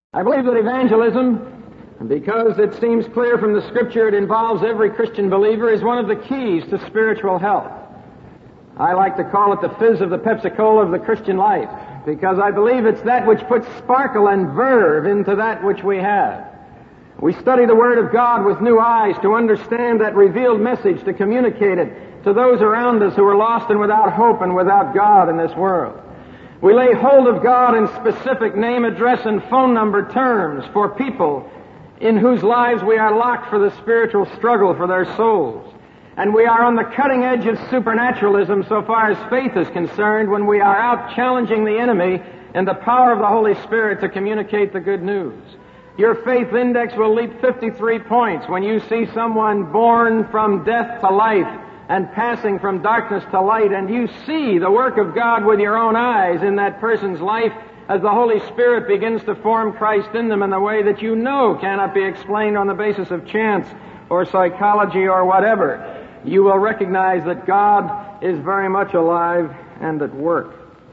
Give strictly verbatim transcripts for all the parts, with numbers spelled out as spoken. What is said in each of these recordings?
I believe that evangelism, because it seems clear from the Scripture it involves every Christian believer, is one of the keys to spiritual health. I like to call it the fizz of the Pepsi-Cola of the Christian life, because I believe it's that which puts sparkle and verve into that which we have. We study the Word of God with new eyes to understand that revealed message, to communicate it to those around us who are lost and without hope and without God in this world. We lay hold of God in specific name, address, and phone number terms for people in whose lives we are locked for the spiritual struggle for their souls. And we are on the cutting edge of supernaturalism so far as faith is concerned when we are out challenging the enemy in the power of the Holy Spirit to communicate the good news. Your faith index will leap fifty-three points when you see someone born from death to life and passing from darkness to light, and you see the work of God with your own eyes in that person's life as the Holy Spirit begins to form Christ in them in a way that you know cannot be explained on the basis of chance or psychology or whatever. You will recognize that God is very much alive and at work.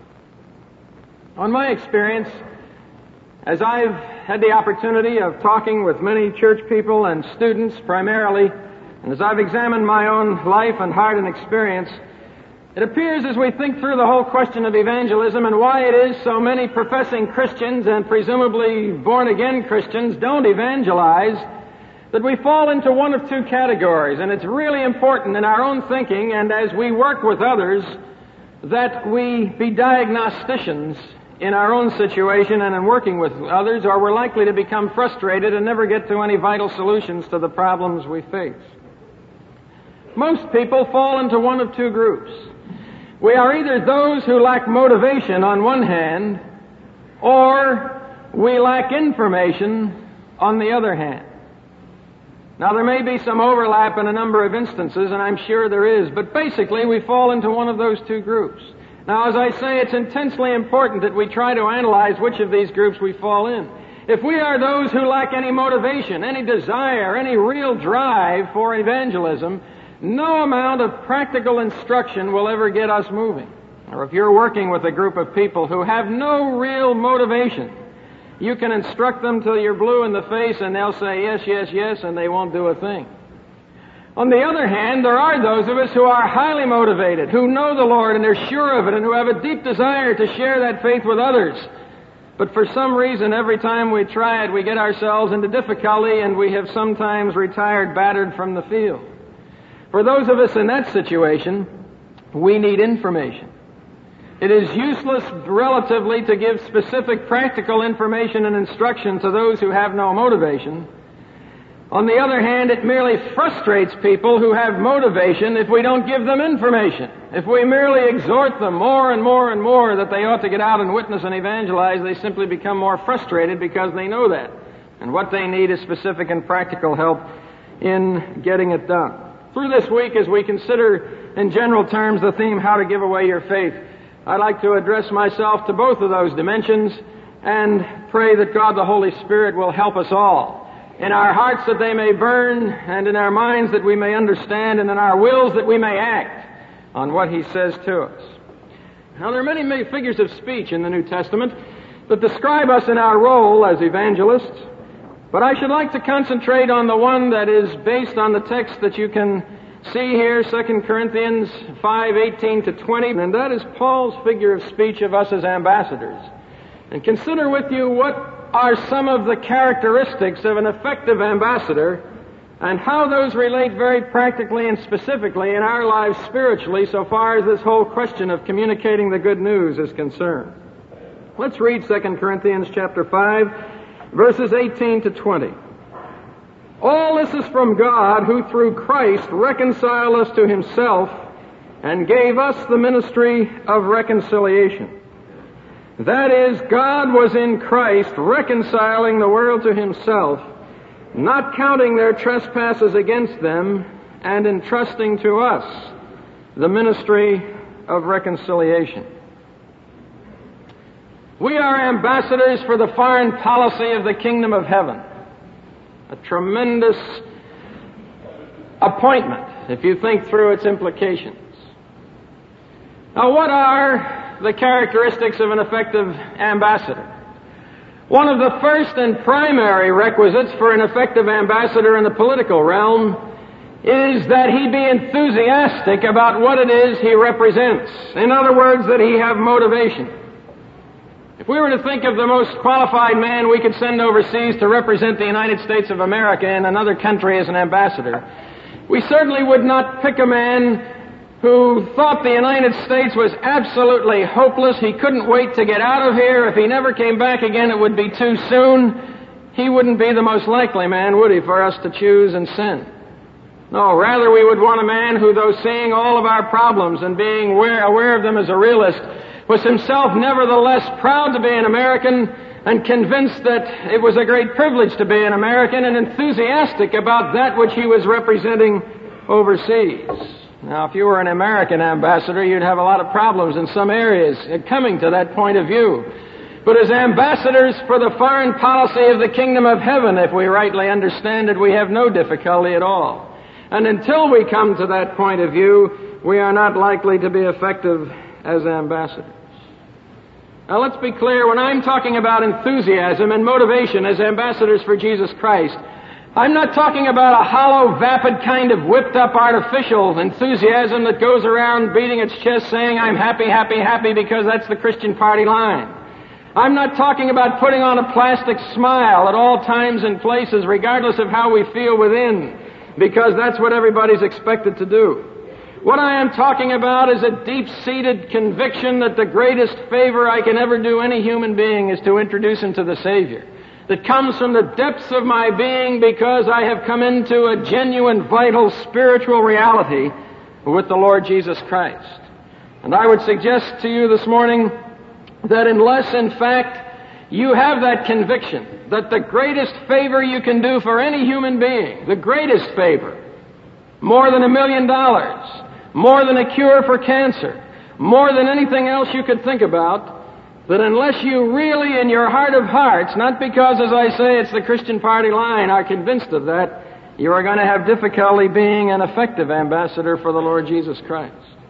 On my experience, as I've had the opportunity of talking with many church people and students primarily, and as I've examined my own life and heart and experience, it appears as we think through the whole question of evangelism and why it is so many professing Christians and presumably born-again Christians don't evangelize, that we fall into one of two categories. And it's really important in our own thinking and as we work with others that we be diagnosticians in our own situation and in working with others, or we're likely to become frustrated and never get to any vital solutions to the problems we face. Most people fall into one of two groups. We are either those who lack motivation on one hand, or we lack information on the other hand. Now, there may be some overlap in a number of instances, and I'm sure there is, but basically we fall into one of those two groups. Now, as I say, it's intensely important that we try to analyze which of these groups we fall in. If we are those who lack any motivation, any desire, any real drive for evangelism, no amount of practical instruction will ever get us moving. Or if you're working with a group of people who have no real motivation, you can instruct them till you're blue in the face and they'll say yes, yes, yes, and they won't do a thing. On the other hand, there are those of us who are highly motivated, who know the Lord and they're sure of it, and who have a deep desire to share that faith with others. But for some reason, every time we try it, we get ourselves into difficulty and we have sometimes retired battered from the field. For those of us in that situation, we need information. It is useless relatively to give specific practical information and instruction to those who have no motivation. On the other hand, it merely frustrates people who have motivation if we don't give them information. If we merely exhort them more and more and more that they ought to get out and witness and evangelize, they simply become more frustrated because they know that. And what they need is specific and practical help in getting it done. Through this week, as we consider in general terms the theme, how to give away your faith, I'd like to address myself to both of those dimensions and pray that God the Holy Spirit will help us all. In our hearts that they may burn, and in our minds that we may understand, and in our wills that we may act on what He says to us. Now, there are many figures of speech in the New Testament that describe us in our role as evangelists, but I should like to concentrate on the one that is based on the text that you can see here, Second Corinthians five, eighteen to twenty, and that is Paul's figure of speech of us as ambassadors. And consider with you what are some of the characteristics of an effective ambassador and how those relate very practically and specifically in our lives spiritually so far as this whole question of communicating the good news is concerned. Let's read Second Corinthians chapter five, verses eighteen to twenty. All this is from God, who through Christ reconciled us to Himself and gave us the ministry of reconciliation. That is, God was in Christ reconciling the world to Himself, not counting their trespasses against them, and entrusting to us the ministry of reconciliation. We are ambassadors for the foreign policy of the kingdom of heaven. A tremendous appointment, if you think through its implications. Now, what are the characteristics of an effective ambassador? One of the first and primary requisites for an effective ambassador in the political realm is that he be enthusiastic about what it is he represents. In other words, that he have motivation. If we were to think of the most qualified man we could send overseas to represent the United States of America in another country as an ambassador, we certainly would not pick a man who thought the United States was absolutely hopeless. He couldn't wait to get out of here. If he never came back again, it would be too soon. He wouldn't be the most likely man, would he, for us to choose and send? No, rather we would want a man who, though seeing all of our problems and being aware, aware of them as a realist, was himself nevertheless proud to be an American and convinced that it was a great privilege to be an American and enthusiastic about that which he was representing overseas. Now, if you were an American ambassador, you'd have a lot of problems in some areas coming to that point of view. But as ambassadors for the foreign policy of the kingdom of heaven, if we rightly understand it, we have no difficulty at all. And until we come to that point of view, we are not likely to be effective as ambassadors. Now, let's be clear. When I'm talking about enthusiasm and motivation as ambassadors for Jesus Christ, I'm not talking about a hollow, vapid kind of whipped-up artificial enthusiasm that goes around beating its chest saying, I'm happy, happy, happy because that's the Christian party line. I'm not talking about putting on a plastic smile at all times and places, regardless of how we feel within, because that's what everybody's expected to do. What I am talking about is a deep-seated conviction that the greatest favor I can ever do any human being is to introduce him to the Savior, that comes from the depths of my being because I have come into a genuine, vital, spiritual reality with the Lord Jesus Christ. And I would suggest to you this morning that unless, in fact, you have that conviction that the greatest favor you can do for any human being, the greatest favor, more than a million dollars, more than a cure for cancer, more than anything else you could think about, that unless you really in your heart of hearts, not because, as I say, it's the Christian party line, are convinced of that, you are going to have difficulty being an effective ambassador for the Lord Jesus Christ.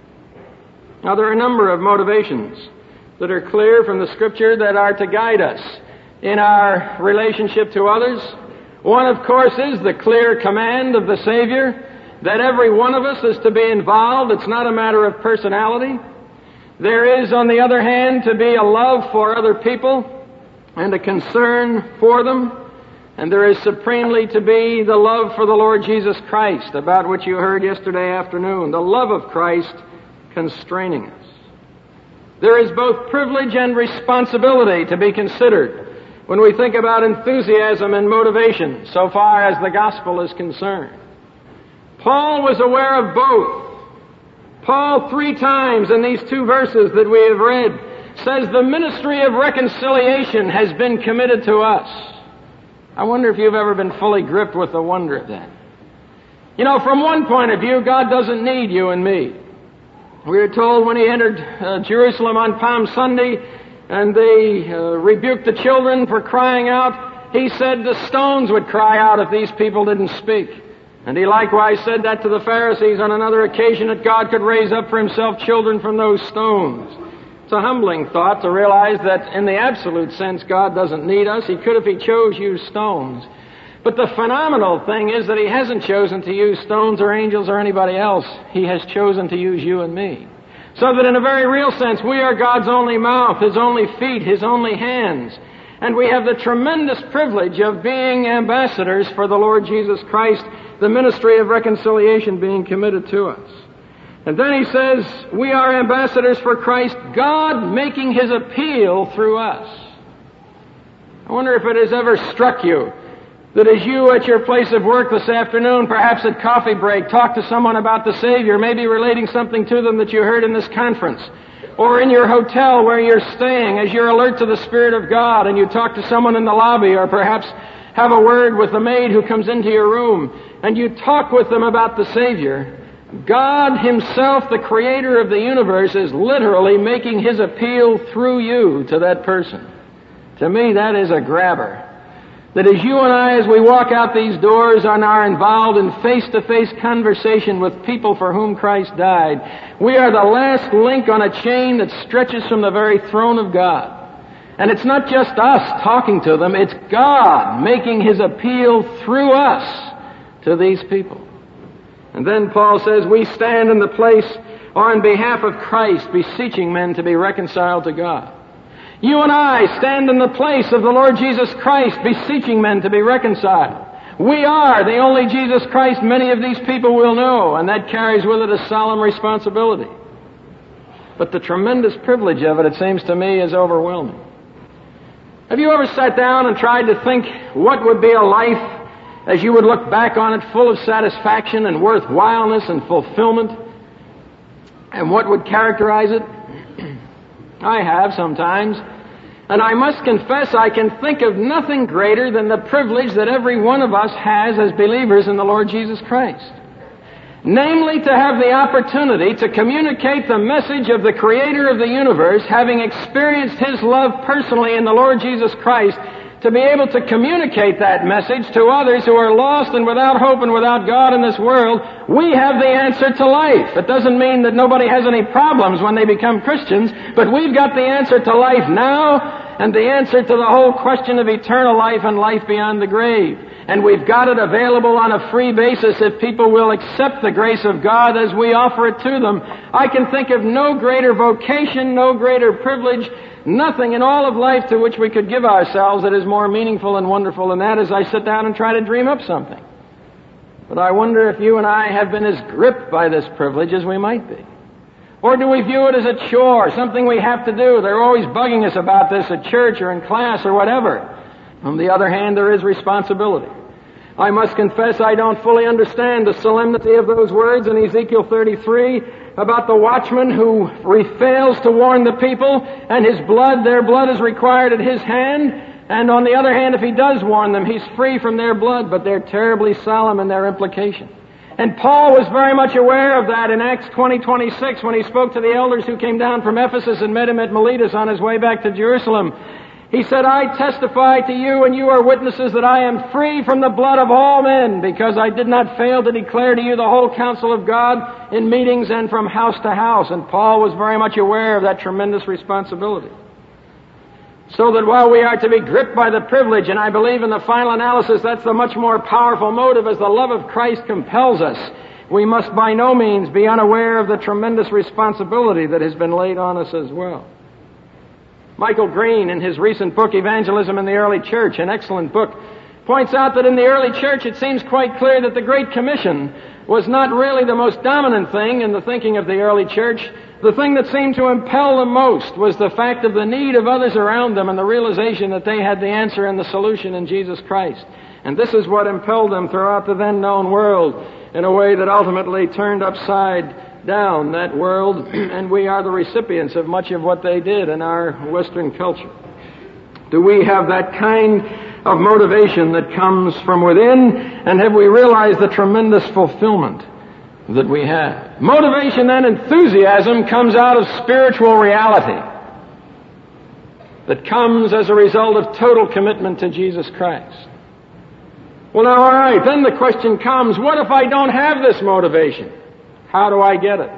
Now, there are a number of motivations that are clear from the Scripture that are to guide us in our relationship to others. One, of course, is the clear command of the Savior that every one of us is to be involved. It's not a matter of personality. There is, on the other hand, to be a love for other people and a concern for them. And there is supremely to be the love for the Lord Jesus Christ, about which you heard yesterday afternoon, the love of Christ constraining us. There is both privilege and responsibility to be considered when we think about enthusiasm and motivation, so far as the gospel is concerned. Paul was aware of both. Paul, three times in these two verses that we have read, says the ministry of reconciliation has been committed to us. I wonder if you've ever been fully gripped with the wonder of that. You know, from one point of view, God doesn't need you and me. We are told when he entered uh, Jerusalem on Palm Sunday and they uh, rebuked the children for crying out, he said the stones would cry out if these people didn't speak. And he likewise said that to the Pharisees on another occasion, that God could raise up for himself children from those stones. It's a humbling thought to realize that in the absolute sense, God doesn't need us. He could, if he chose, use stones. But the phenomenal thing is that he hasn't chosen to use stones or angels or anybody else. He has chosen to use you and me. So that in a very real sense, we are God's only mouth, his only feet, his only hands. And we have the tremendous privilege of being ambassadors for the Lord Jesus Christ, the ministry of reconciliation being committed to us. And then he says, we are ambassadors for Christ, God making his appeal through us. I wonder if it has ever struck you that as you at your place of work this afternoon, perhaps at coffee break, talk to someone about the Savior, maybe relating something to them that you heard in this conference, or in your hotel where you're staying, as you're alert to the Spirit of God, and you talk to someone in the lobby, or perhaps have a word with the maid who comes into your room, and you talk with them about the Savior, God himself, the creator of the universe, is literally making his appeal through you to that person. To me, that is a grabber. That as you and I, as we walk out these doors and are involved in face-to-face conversation with people for whom Christ died, we are the last link on a chain that stretches from the very throne of God. And it's not just us talking to them, it's God making His appeal through us to these people. And then Paul says, we stand in the place or in behalf of Christ, beseeching men to be reconciled to God. You and I stand in the place of the Lord Jesus Christ, beseeching men to be reconciled. We are the only Jesus Christ many of these people will know, and that carries with it a solemn responsibility. But the tremendous privilege of it, it seems to me, is overwhelming. Have you ever sat down and tried to think what would be a life as you would look back on it full of satisfaction and worthwhileness and fulfillment? And what would characterize it? I have sometimes. And I must confess I can think of nothing greater than the privilege that every one of us has as believers in the Lord Jesus Christ. Namely, to have the opportunity to communicate the message of the Creator of the universe, having experienced His love personally in the Lord Jesus Christ, to be able to communicate that message to others who are lost and without hope and without God in this world. We have the answer to life. It doesn't mean that nobody has any problems when they become Christians, but we've got the answer to life now and the answer to the whole question of eternal life and life beyond the grave. And we've got it available on a free basis if people will accept the grace of God as we offer it to them. I can think of no greater vocation, no greater privilege, nothing in all of life to which we could give ourselves that is more meaningful and wonderful than that as I sit down and try to dream up something. But I wonder if you and I have been as gripped by this privilege as we might be. Or do we view it as a chore, something we have to do? They're always bugging us about this at church or in class or whatever. On the other hand, there is responsibility. I must confess I don't fully understand the solemnity of those words in Ezekiel thirty-three about the watchman who fails to warn the people, and his blood, their blood is required at his hand. And on the other hand, if he does warn them, he's free from their blood, but they're terribly solemn in their implication. And Paul was very much aware of that in Acts twenty twenty-six when he spoke to the elders who came down from Ephesus and met him at Miletus on his way back to Jerusalem. He said, I testify to you, and you are witnesses, that I am free from the blood of all men, because I did not fail to declare to you the whole counsel of God in meetings and from house to house. And Paul was very much aware of that tremendous responsibility. So that while we are to be gripped by the privilege, and I believe in the final analysis that's the much more powerful motive as the love of Christ compels us, we must by no means be unaware of the tremendous responsibility that has been laid on us as well. Michael Green, in his recent book, Evangelism in the Early Church, an excellent book, points out that in the early church it seems quite clear that the Great Commission was not really the most dominant thing in the thinking of the early church. The thing that seemed to impel them most was the fact of the need of others around them and the realization that they had the answer and the solution in Jesus Christ. And this is what impelled them throughout the then known world in a way that ultimately turned upside down that world, and we are the recipients of much of what they did in our Western culture. Do we have that kind of motivation that comes from within, and have we realized the tremendous fulfillment that we have? Motivation and enthusiasm comes out of spiritual reality that comes as a result of total commitment to Jesus Christ. Well, now, all right, then the question comes, what if I don't have this motivation? How do I get it?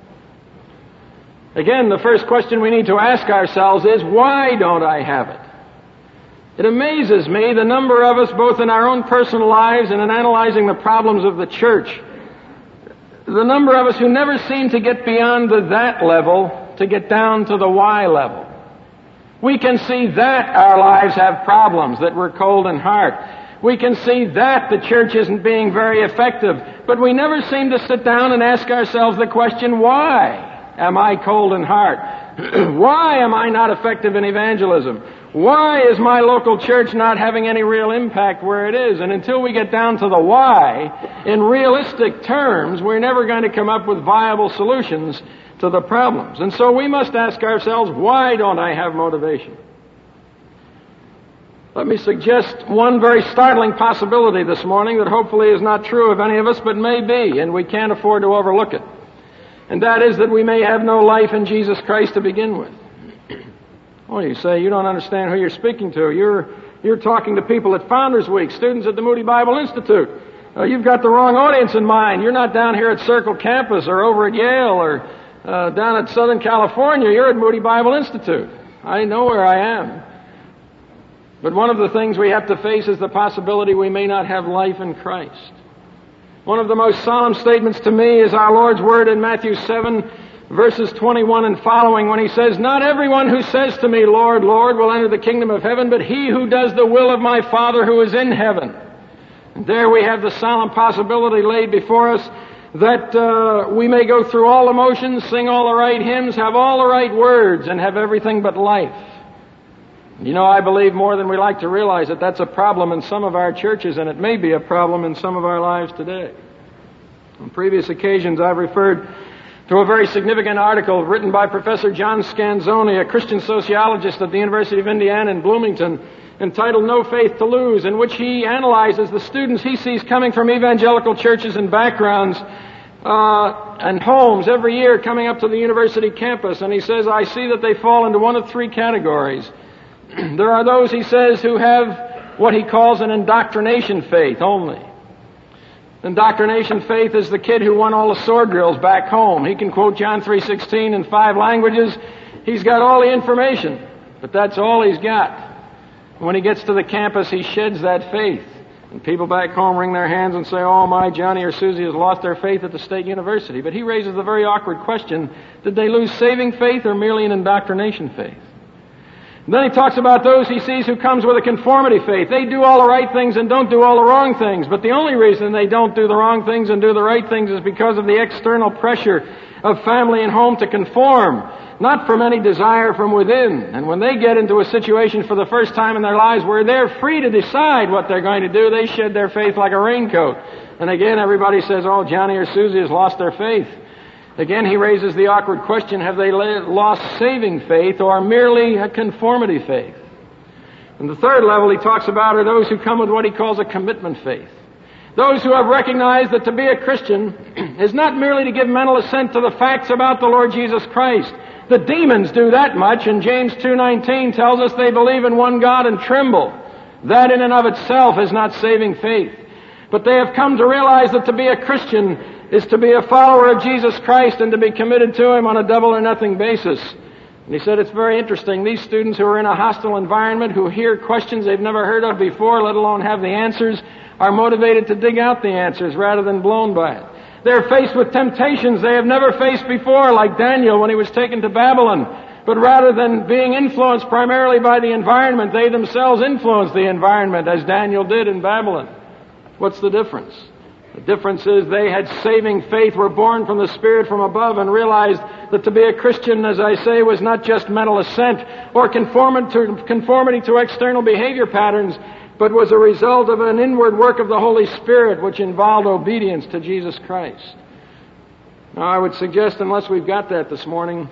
Again, the first question we need to ask ourselves is, why don't I have it? It amazes me the number of us, both in our own personal lives and in analyzing the problems of the church, the number of us who never seem to get beyond the that level to get down to the why level. We can see that our lives have problems, that we're cold in heart. We can see that the church isn't being very effective, but we never seem to sit down and ask ourselves the question, why am I cold in heart? Why am I not effective in evangelism? Why is my local church not having any real impact where it is? And until we get down to the why, in realistic terms, we're never going to come up with viable solutions to the problems. And so we must ask ourselves, why don't I have motivation? Let me suggest one very startling possibility this morning that hopefully is not true of any of us, but may be, and we can't afford to overlook it. And that is that we may have no life in Jesus Christ to begin with. Oh, you say, you don't understand who you're speaking to. You're, you're talking to people at Founders Week, students at the Moody Bible Institute. Uh, you've got the wrong audience in mind. You're not down here at Circle Campus or over at Yale or uh, down at Southern California. You're at Moody Bible Institute. I know where I am. But one of the things we have to face is the possibility we may not have life in Christ. One of the most solemn statements to me is our Lord's word in Matthew seven, verses twenty-one and following, when he says, "Not everyone who says to me, 'Lord, Lord,' will enter the kingdom of heaven, but he who does the will of my Father who is in heaven." And there we have the solemn possibility laid before us that uh, we may go through all the motions, sing all the right hymns, have all the right words, and have everything but life. You know, I believe more than we like to realize that that's a problem in some of our churches, and it may be a problem in some of our lives today. On previous occasions, I've referred to a very significant article written by Professor John Scanzoni, a Christian sociologist at the University of Indiana in Bloomington, entitled "No Faith to Lose," in which he analyzes the students he sees coming from evangelical churches and backgrounds uh, and homes every year coming up to the university campus. And he says, I see that they fall into one of three categories. There are those, he says, who have what he calls an indoctrination faith only. Indoctrination faith is the kid who won all the sword drills back home. He can quote John three sixteen in five languages. He's got all the information, but that's all he's got. When he gets to the campus, he sheds that faith. And people back home wring their hands and say, "Oh my, Johnny or Susie has lost their faith at the state university." But he raises the very awkward question, did they lose saving faith or merely an indoctrination faith? And then he talks about those he sees who comes with a conformity faith. They do all the right things and don't do all the wrong things. But the only reason they don't do the wrong things and do the right things is because of the external pressure of family and home to conform, not from any desire from within. And when they get into a situation for the first time in their lives where they're free to decide what they're going to do, they shed their faith like a raincoat. And again, everybody says, "Oh, Johnny or Susie has lost their faith." Again, he raises the awkward question, have they lost saving faith or merely a conformity faith? And the third level he talks about are those who come with what he calls a commitment faith. Those who have recognized that to be a Christian is not merely to give mental assent to the facts about the Lord Jesus Christ. The demons do that much, and James two nineteen tells us they believe in one God and tremble. That in and of itself is not saving faith. But they have come to realize that to be a Christian is to be a follower of Jesus Christ and to be committed to Him on a double or nothing basis. And he said it's very interesting. These students who are in a hostile environment, who hear questions they've never heard of before, let alone have the answers, are motivated to dig out the answers rather than blown by it. They're faced with temptations they have never faced before, like Daniel when he was taken to Babylon. But rather than being influenced primarily by the environment, they themselves influenced the environment, as Daniel did in Babylon. What's the difference? The difference is they had saving faith, were born from the Spirit from above, and realized that to be a Christian, as I say, was not just mental assent or conformity to external behavior patterns, but was a result of an inward work of the Holy Spirit, which involved obedience to Jesus Christ. Now, I would suggest, unless we've got that this morning,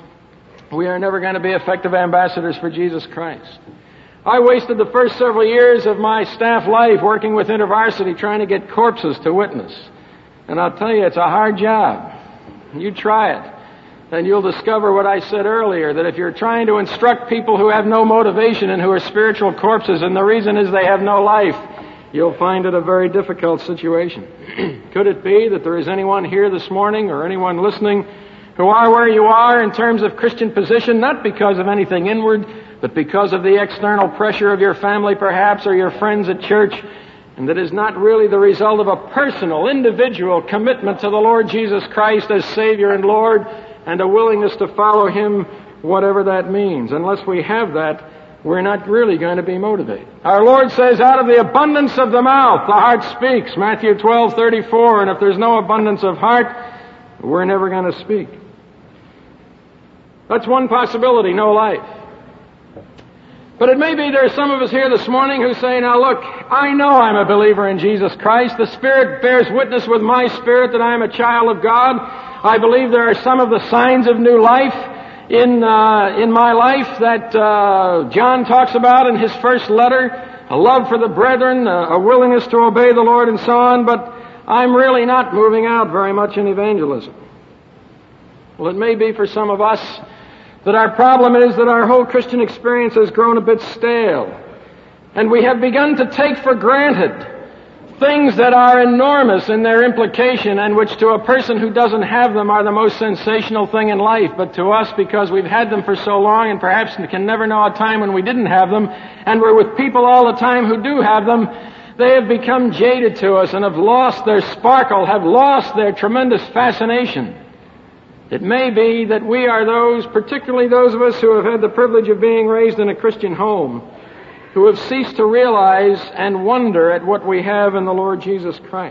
we are never going to be effective ambassadors for Jesus Christ. I wasted the first several years of my staff life working with InterVarsity trying to get corpses to witness. And I'll tell you, it's a hard job. You try it, and you'll discover what I said earlier, that if you're trying to instruct people who have no motivation and who are spiritual corpses, and the reason is they have no life, you'll find it a very difficult situation. Could it be that there is anyone here this morning or anyone listening who are where you are in terms of Christian position, not because of anything inward, but because of the external pressure of your family perhaps, or your friends at church, and that is not really the result of a personal, individual commitment to the Lord Jesus Christ as Savior and Lord, and a willingness to follow Him, whatever that means. Unless we have that, we're not really going to be motivated. Our Lord says, out of the abundance of the mouth, the heart speaks, Matthew twelve thirty-four, and if there's no abundance of heart, we're never going to speak. That's one possibility, no life. But it may be there are some of us here this morning who say, now look, I know I'm a believer in Jesus Christ. The Spirit bears witness with my spirit that I am a child of God. I believe there are some of the signs of new life in uh, in my life that uh, John talks about in his first letter, a love for the brethren, a willingness to obey the Lord and so on, but I'm really not moving out very much in evangelism. Well, it may be for some of us that our problem is that our whole Christian experience has grown a bit stale. And we have begun to take for granted Things that are enormous in their implication and which to a person who doesn't have them are the most sensational thing in life. But to us, because we've had them for so long and perhaps can never know a time when we didn't have them, and we're with people all the time who do have them, they have become jaded to us and have lost their sparkle, have lost their tremendous fascination. It may be that we are those, particularly those of us who have had the privilege of being raised in a Christian home, who have ceased to realize and wonder at what we have in the Lord Jesus Christ.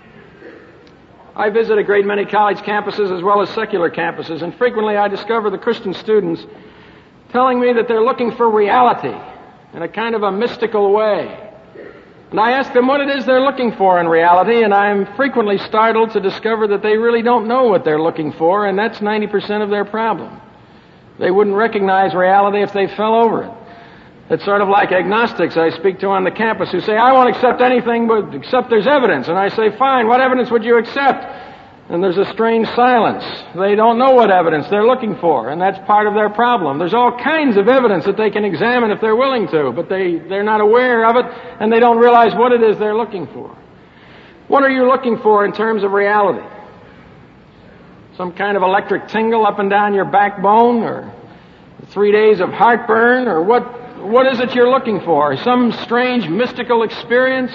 I visit a great many college campuses as well as secular campuses, and frequently I discover the Christian students telling me that they're looking for reality in a kind of a mystical way. And I ask them what it is they're looking for in reality, and I'm frequently startled to discover that they really don't know what they're looking for, and that's ninety percent of their problem. They wouldn't recognize reality if they fell over it. It's sort of like agnostics I speak to on the campus who say, I won't accept anything but except there's evidence. And I say, fine, what evidence would you accept? And there's a strange silence. They don't know what evidence they're looking for, and that's part of their problem. There's all kinds of evidence that they can examine if they're willing to, but they, they're not aware of it, and they don't realize what it is they're looking for. What are you looking for in terms of reality? Some kind of electric tingle up and down your backbone, or three days of heartburn, or what? What is it you're looking for? Some strange mystical experience?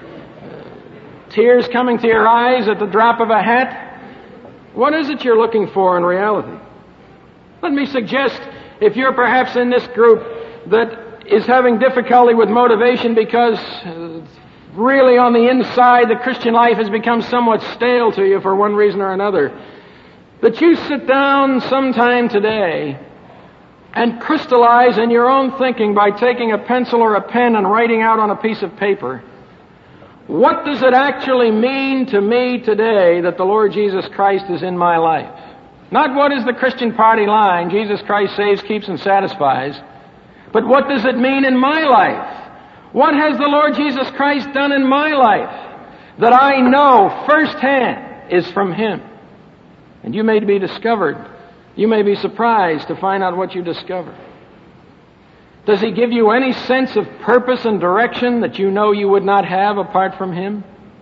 Tears coming to your eyes at the drop of a hat? What is it you're looking for in reality? Let me suggest, if you're perhaps in this group that is having difficulty with motivation because uh, really on the inside the Christian life has become somewhat stale to you for one reason or another, that you sit down sometime today and crystallize in your own thinking by taking a pencil or a pen and writing out on a piece of paper, what does it actually mean to me today that the Lord Jesus Christ is in my life? Not what is the Christian party line, Jesus Christ saves, keeps, and satisfies, but what does it mean in my life? What has the Lord Jesus Christ done in my life that I know firsthand is from Him? And you may be discovered You may be surprised to find out what you discover. Does He give you any sense of purpose and direction that you know you would not have apart from Him?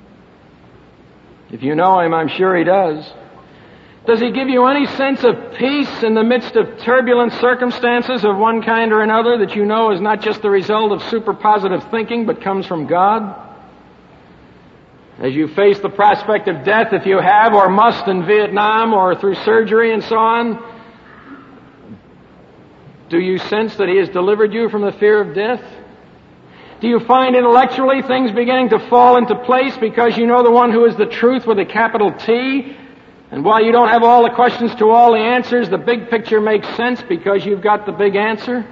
If you know Him, I'm sure He does. Does He give you any sense of peace in the midst of turbulent circumstances of one kind or another that you know is not just the result of super positive thinking but comes from God? As you face the prospect of death, if you have or must in Vietnam or through surgery and so on, do you sense that He has delivered you from the fear of death? Do you find intellectually things beginning to fall into place because you know the one who is the truth with a capital T? And while you don't have all the questions to all the answers, the big picture makes sense because you've got the big answer?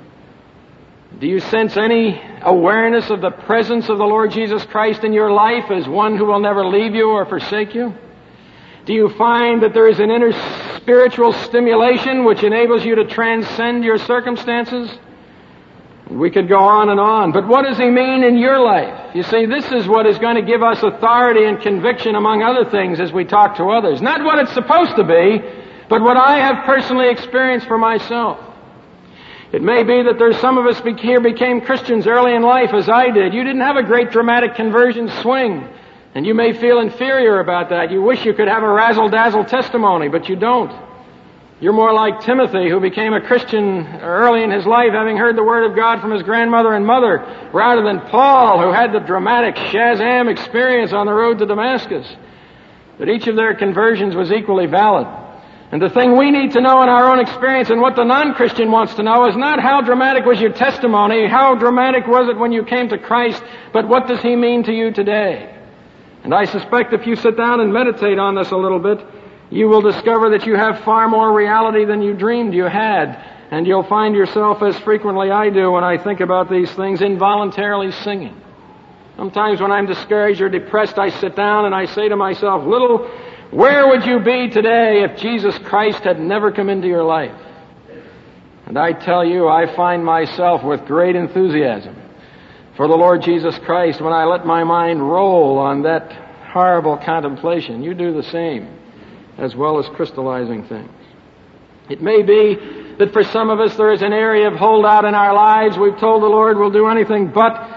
Do you sense any awareness of the presence of the Lord Jesus Christ in your life as one who will never leave you or forsake you? Do you find that there is an inner spiritual stimulation which enables you to transcend your circumstances? We could go on and on, but what does He mean in your life? You see, this is what is going to give us authority and conviction, among other things, as we talk to others. Not what it's supposed to be, but what I have personally experienced for myself. It may be that there's some of us here became Christians early in life, as I did. You didn't have a great dramatic conversion swing, and you may feel inferior about that. You wish you could have a razzle-dazzle testimony, but you don't. You're more like Timothy, who became a Christian early in his life, having heard the Word of God from his grandmother and mother, rather than Paul, who had the dramatic Shazam experience on the road to Damascus. But each of their conversions was equally valid. And the thing we need to know in our own experience, and what the non-Christian wants to know, is not how dramatic was your testimony, how dramatic was it when you came to Christ, but what does He mean to you today? And I suspect if you sit down and meditate on this a little bit, you will discover that you have far more reality than you dreamed you had. And you'll find yourself, as frequently I do when I think about these things, involuntarily singing. Sometimes when I'm discouraged or depressed, I sit down and I say to myself, little, where would you be today if Jesus Christ had never come into your life? And I tell you, I find myself with great enthusiasm for the Lord Jesus Christ when I let my mind roll on that horrible contemplation. You do the same, as well as crystallizing things. It may be that for some of us there is an area of holdout in our lives. We've told the Lord we'll do anything but,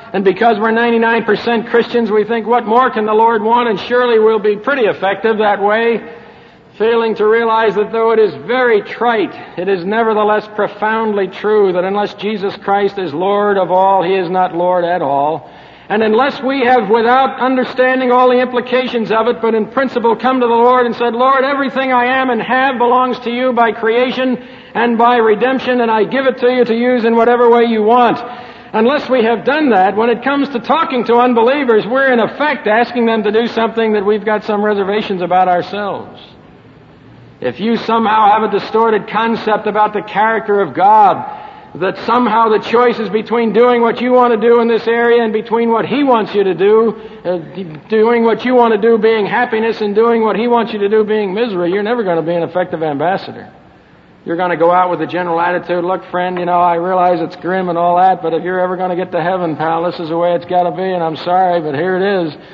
and because we're ninety-nine percent Christians, we think, what more can the Lord want? And surely we'll be pretty effective that way, failing to realize that though it is very trite, it is nevertheless profoundly true that unless Jesus Christ is Lord of all, He is not Lord at all. And unless we have, without understanding all the implications of it, but in principle come to the Lord and said, Lord, everything I am and have belongs to you by creation and by redemption, and I give it to you to use in whatever way you want. Unless we have done that, when it comes to talking to unbelievers, we're in effect asking them to do something that we've got some reservations about ourselves. If you somehow have a distorted concept about the character of God, that somehow the choice is between doing what you want to do in this area and between what He wants you to do, uh, doing what you want to do being happiness and doing what He wants you to do being misery, you're never going to be an effective ambassador. You're going to go out with the general attitude, look, friend, you know, I realize it's grim and all that, but if you're ever going to get to heaven, pal, this is the way it's got to be, and I'm sorry, but here it is.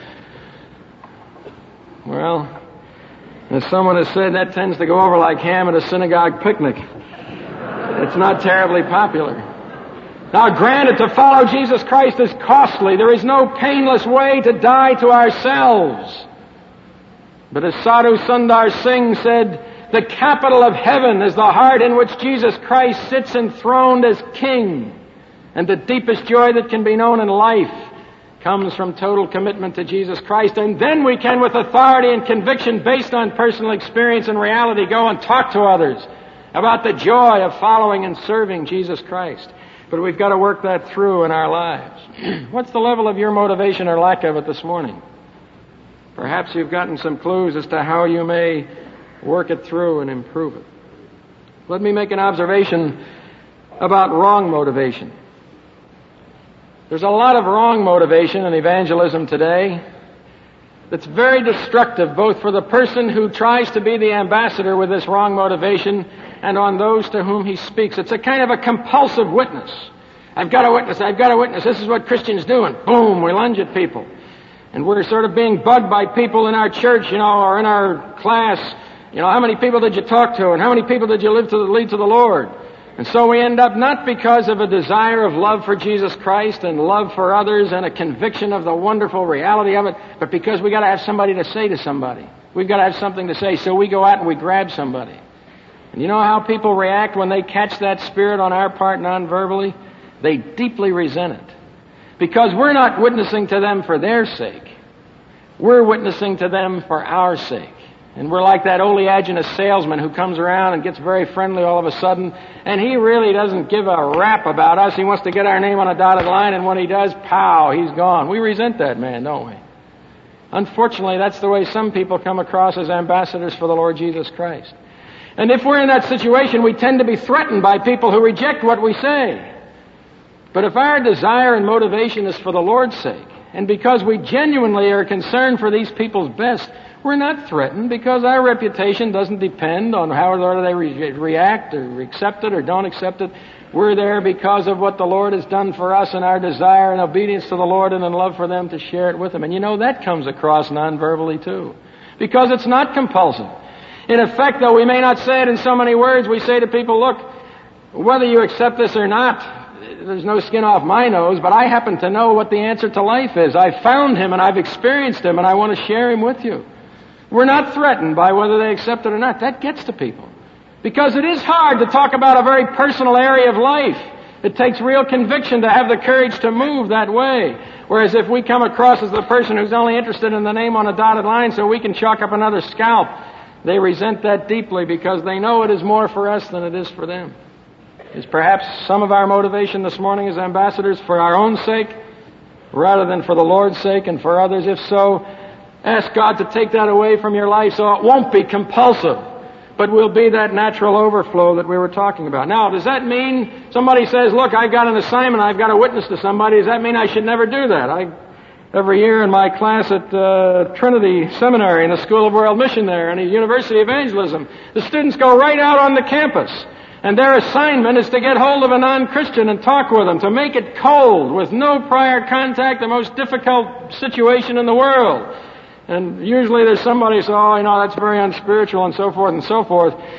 Well, as someone has said, that tends to go over like ham at a synagogue picnic. It's not terribly popular. Now, granted, to follow Jesus Christ is costly. There is no painless way to die to ourselves. But as Sadhu Sundar Singh said, the capital of heaven is the heart in which Jesus Christ sits enthroned as King. And the deepest joy that can be known in life comes from total commitment to Jesus Christ. And then we can, with authority and conviction based on personal experience and reality, go and talk to others about the joy of following and serving Jesus Christ. But we've got to work that through in our lives. What's the level of your motivation or lack of it this morning? Perhaps you've gotten some clues as to how you may work it through and improve it. Let me make an observation about wrong motivation. There's a lot of wrong motivation in evangelism today that's very destructive, both for the person who tries to be the ambassador with this wrong motivation and on those to whom he speaks. It's a kind of a compulsive witness. I've got a witness, I've got a witness, this is what Christians do, and boom, we lunge at people. And we're sort of being bugged by people in our church, you know, or in our class. You know, how many people did you talk to, and how many people did you live to lead to the Lord? And so we end up not because of a desire of love for Jesus Christ and love for others and a conviction of the wonderful reality of it, but because we got to have somebody to say to somebody. We've got to have something to say, so we go out and we grab somebody. And you know how people react when they catch that spirit on our part non-verbally? They deeply resent it. Because we're not witnessing to them for their sake. We're witnessing to them for our sake. And we're like that oleaginous salesman who comes around and gets very friendly all of a sudden, and he really doesn't give a rap about us. He wants to get our name on a dotted line, and when he does, pow, he's gone. We resent that man, don't we? Unfortunately, that's the way some people come across as ambassadors for the Lord Jesus Christ. And if we're in that situation, we tend to be threatened by people who reject what we say. But if our desire and motivation is for the Lord's sake, and because we genuinely are concerned for these people's best, we're not threatened because our reputation doesn't depend on how they re- react or accept it or don't accept it. We're there because of what the Lord has done for us and our desire and obedience to the Lord and in love for them to share it with them. And you know, that comes across non-verbally too. Because it's not compulsive. In effect, though, we may not say it in so many words, we say to people, look, whether you accept this or not, there's no skin off my nose, but I happen to know what the answer to life is. I've found Him and I've experienced Him and I want to share Him with you. We're not threatened by whether they accept it or not. That gets to people. Because it is hard to talk about a very personal area of life. It takes real conviction to have the courage to move that way. Whereas if we come across as the person who's only interested in the name on a dotted line so we can chalk up another scalp, they resent that deeply because they know it is more for us than it is for them. Is perhaps some of our motivation this morning as ambassadors for our own sake rather than for the Lord's sake and for others? If so, ask God to take that away from your life so it won't be compulsive, but will be that natural overflow that we were talking about. Now, does that mean somebody says, look, I've got an assignment, I've got to witness to somebody, does that mean I should never do that? I, every year in my class at uh, Trinity Seminary in the School of World Mission there and the University of Evangelism, the students go right out on the campus. And their assignment is to get hold of a non-Christian and talk with them, to make it cold, with no prior contact, the most difficult situation in the world. And usually there's somebody who says, oh, you know, that's very unspiritual and so forth and so forth.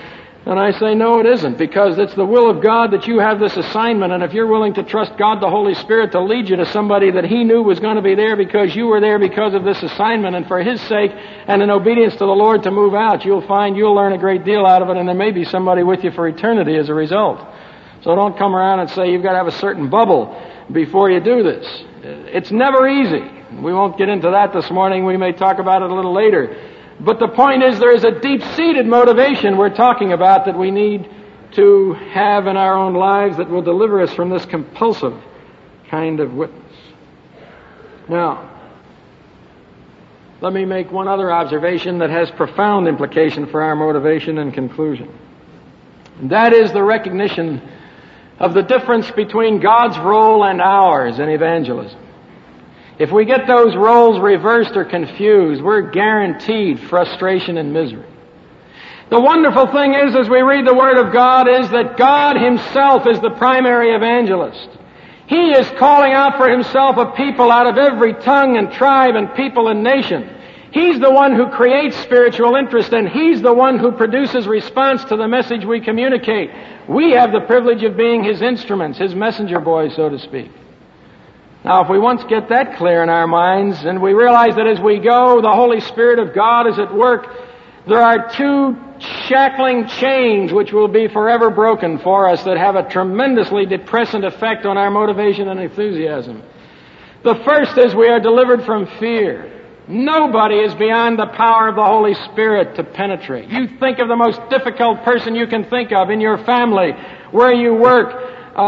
And I say, no, it isn't, because it's the will of God that you have this assignment, and if you're willing to trust God the Holy Spirit to lead you to somebody that He knew was going to be there because you were there because of this assignment, and for His sake and in obedience to the Lord to move out, you'll find you'll learn a great deal out of it, and there may be somebody with you for eternity as a result. So don't come around and say you've got to have a certain bubble before you do this. It's never easy. We won't get into that this morning. We may talk about it a little later. But the point is, there is a deep-seated motivation we're talking about that we need to have in our own lives that will deliver us from this compulsive kind of witness. Now, let me make one other observation that has profound implication for our motivation and conclusion. And that is the recognition of the difference between God's role and ours in evangelism. If we get those roles reversed or confused, we're guaranteed frustration and misery. The wonderful thing is, as we read the Word of God, is that God Himself is the primary evangelist. He is calling out for Himself a people out of every tongue and tribe and people and nation. He's the one who creates spiritual interest, and He's the one who produces response to the message we communicate. We have the privilege of being His instruments, His messenger boys, so to speak. Now, if we once get that clear in our minds, and we realize that as we go, the Holy Spirit of God is at work, there are two shackling chains which will be forever broken for us that have a tremendously depressant effect on our motivation and enthusiasm. The first is we are delivered from fear. Nobody is beyond the power of the Holy Spirit to penetrate. You think of the most difficult person you can think of in your family, where you work,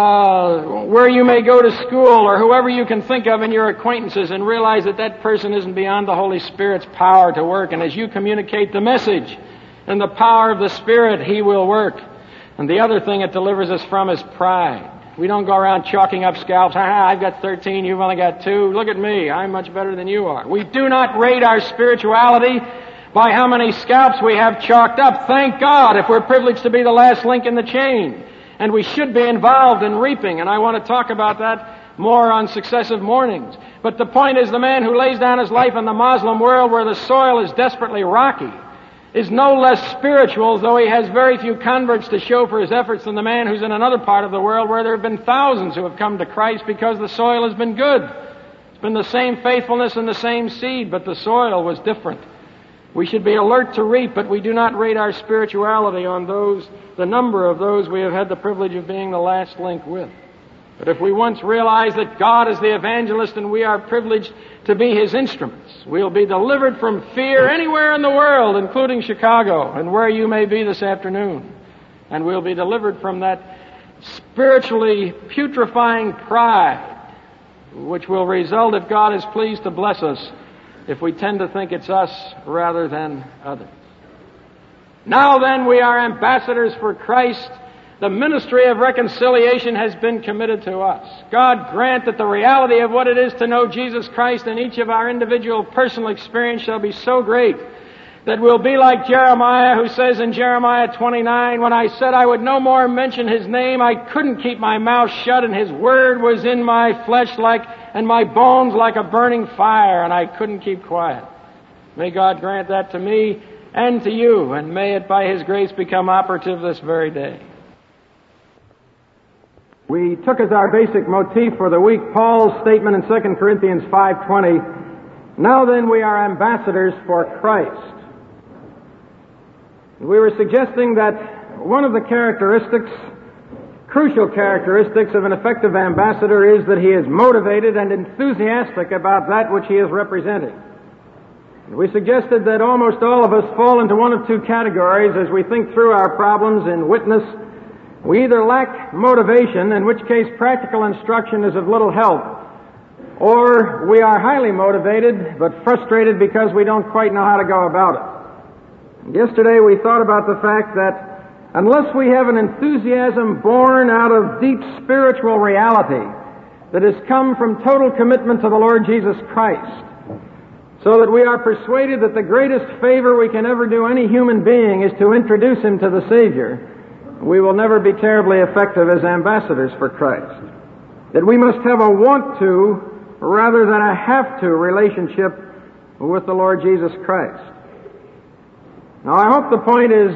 Uh, where you may go to school, or whoever you can think of in your acquaintances, and realize that that person isn't beyond the Holy Spirit's power to work. And as you communicate the message and the power of the Spirit, He will work. And the other thing it delivers us from is pride. We don't go around chalking up scalps. Ah, I've got thirteen, you've only got two. Look at me, I'm much better than you are. We do not rate our spirituality by how many scalps we have chalked up. Thank God if we're privileged to be the last link in the chain. And we should be involved in reaping, and I want to talk about that more on successive mornings. But the point is, the man who lays down his life in the Muslim world where the soil is desperately rocky is no less spiritual, though he has very few converts to show for his efforts, than the man who's in another part of the world where there have been thousands who have come to Christ because the soil has been good. It's been the same faithfulness and the same seed, but the soil was different. We should be alert to reap, but we do not rate our spirituality on those, the number of those we have had the privilege of being the last link with. But if we once realize that God is the evangelist and we are privileged to be His instruments, we'll be delivered from fear anywhere in the world, including Chicago and where you may be this afternoon. And we'll be delivered from that spiritually putrefying pride, which will result, if God is pleased to bless us, if we tend to think it's us rather than others. Now then, we are ambassadors for Christ. The ministry of reconciliation has been committed to us. God grant that the reality of what it is to know Jesus Christ in each of our individual personal experience shall be so great that we'll be like Jeremiah, who says in Jeremiah twenty-nine, when I said I would no more mention His name, I couldn't keep my mouth shut, and His word was in my flesh like, and my bones like a burning fire, and I couldn't keep quiet. May God grant that to me and to you, and may it by His grace become operative this very day. We took as our basic motif for the week Paul's statement in Second Corinthians five twenty, now then we are ambassadors for Christ. We were suggesting that one of the characteristics, crucial characteristics of an effective ambassador is that he is motivated and enthusiastic about that which he is representing. We suggested that almost all of us fall into one of two categories as we think through our problems in witness. We either lack motivation, in which case practical instruction is of little help, or we are highly motivated but frustrated because we don't quite know how to go about it. Yesterday we thought about the fact that unless we have an enthusiasm born out of deep spiritual reality that has come from total commitment to the Lord Jesus Christ, so that we are persuaded that the greatest favor we can ever do any human being is to introduce him to the Savior, we will never be terribly effective as ambassadors for Christ. That we must have a want to rather than a have to relationship with the Lord Jesus Christ. Now, I hope the point is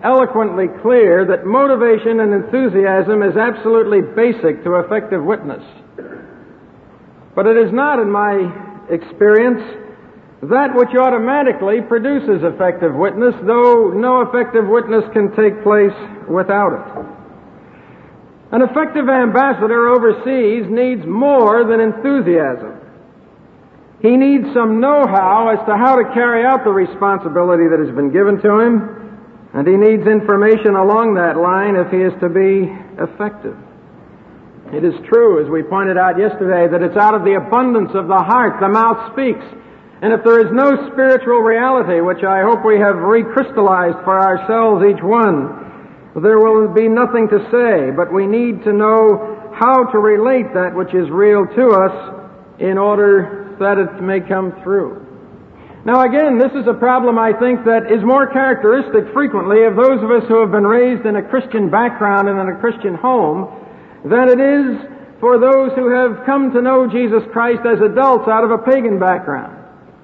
eloquently clear that motivation and enthusiasm is absolutely basic to effective witness. But it is not, in my experience, that which automatically produces effective witness, though no effective witness can take place without it. An effective ambassador overseas needs more than enthusiasm. He needs some know-how as to how to carry out the responsibility that has been given to him, and he needs information along that line if he is to be effective. It is true, as we pointed out yesterday, that it's out of the abundance of the heart the mouth speaks. And if there is no spiritual reality, which I hope we have recrystallized for ourselves each one, there will be nothing to say, but we need to know how to relate that which is real to us in order that it may come through. Now again, this is a problem, I think, that is more characteristic frequently of those of us who have been raised in a Christian background and in a Christian home than it is for those who have come to know Jesus Christ as adults out of a pagan background.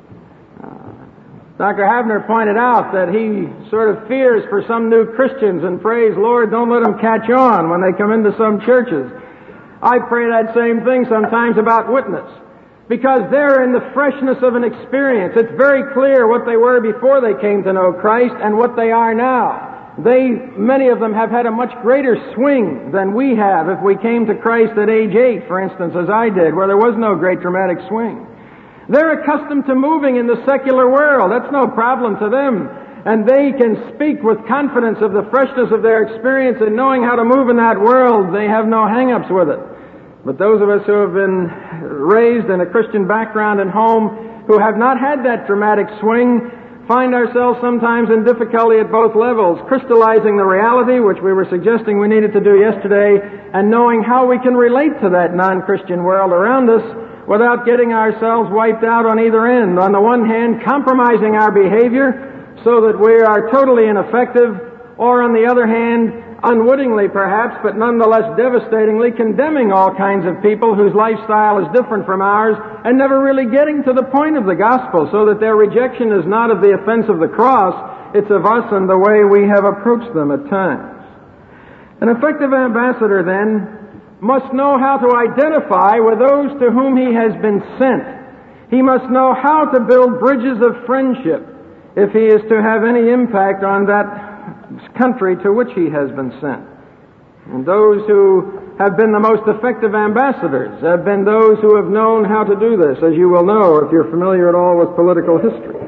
Doctor Havner pointed out that he sort of fears for some new Christians and prays, Lord, don't let them catch on when they come into some churches. I pray that same thing sometimes about witness, because they're in the freshness of an experience. It's very clear what they were before they came to know Christ and what they are now. They, many of them have had a much greater swing than we have if we came to Christ at age eight, for instance, as I did, where there was no great dramatic swing. They're accustomed to moving in the secular world. That's no problem to them. And they can speak with confidence of the freshness of their experience in knowing how to move in that world. They have no hang-ups with it. But those of us who have been raised in a Christian background and home, who have not had that dramatic swing, find ourselves sometimes in difficulty at both levels, crystallizing the reality, which we were suggesting we needed to do yesterday, and knowing how we can relate to that non-Christian world around us without getting ourselves wiped out on either end. On the one hand, compromising our behavior so that we are totally ineffective, or on the other hand, unwittingly perhaps, but nonetheless devastatingly condemning all kinds of people whose lifestyle is different from ours and never really getting to the point of the gospel, so that their rejection is not of the offense of the cross, it's of us and the way we have approached them at times. An effective ambassador, then, must know how to identify with those to whom he has been sent. He must know how to build bridges of friendship if he is to have any impact on that country to which he has been sent. And those who have been the most effective ambassadors have been those who have known how to do this, as you will know if you're familiar at all with political history.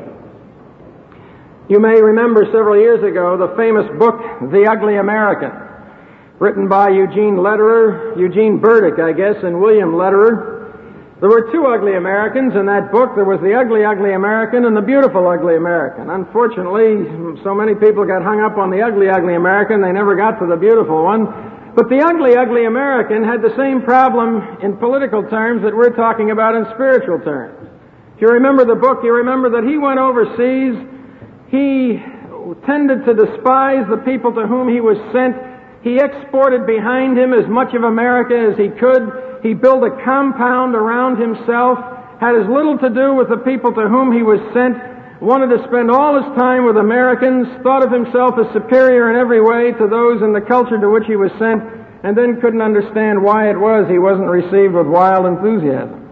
You may remember several years ago the famous book, The Ugly American, written by Eugene Lederer, Eugene Burdick, I guess, and William Lederer. There were two ugly Americans in that book. There was the ugly, ugly American and the beautiful, ugly American. Unfortunately, so many people got hung up on the ugly, ugly American, they never got to the beautiful one. But the ugly, ugly American had the same problem in political terms that we're talking about in spiritual terms. If you remember the book, you remember that he went overseas. He tended to despise the people to whom he was sent. He exported behind him as much of America as he could. He built a compound around himself, had as little to do with the people to whom he was sent, wanted to spend all his time with Americans, thought of himself as superior in every way to those in the culture to which he was sent, and then couldn't understand why it was he wasn't received with wild enthusiasm.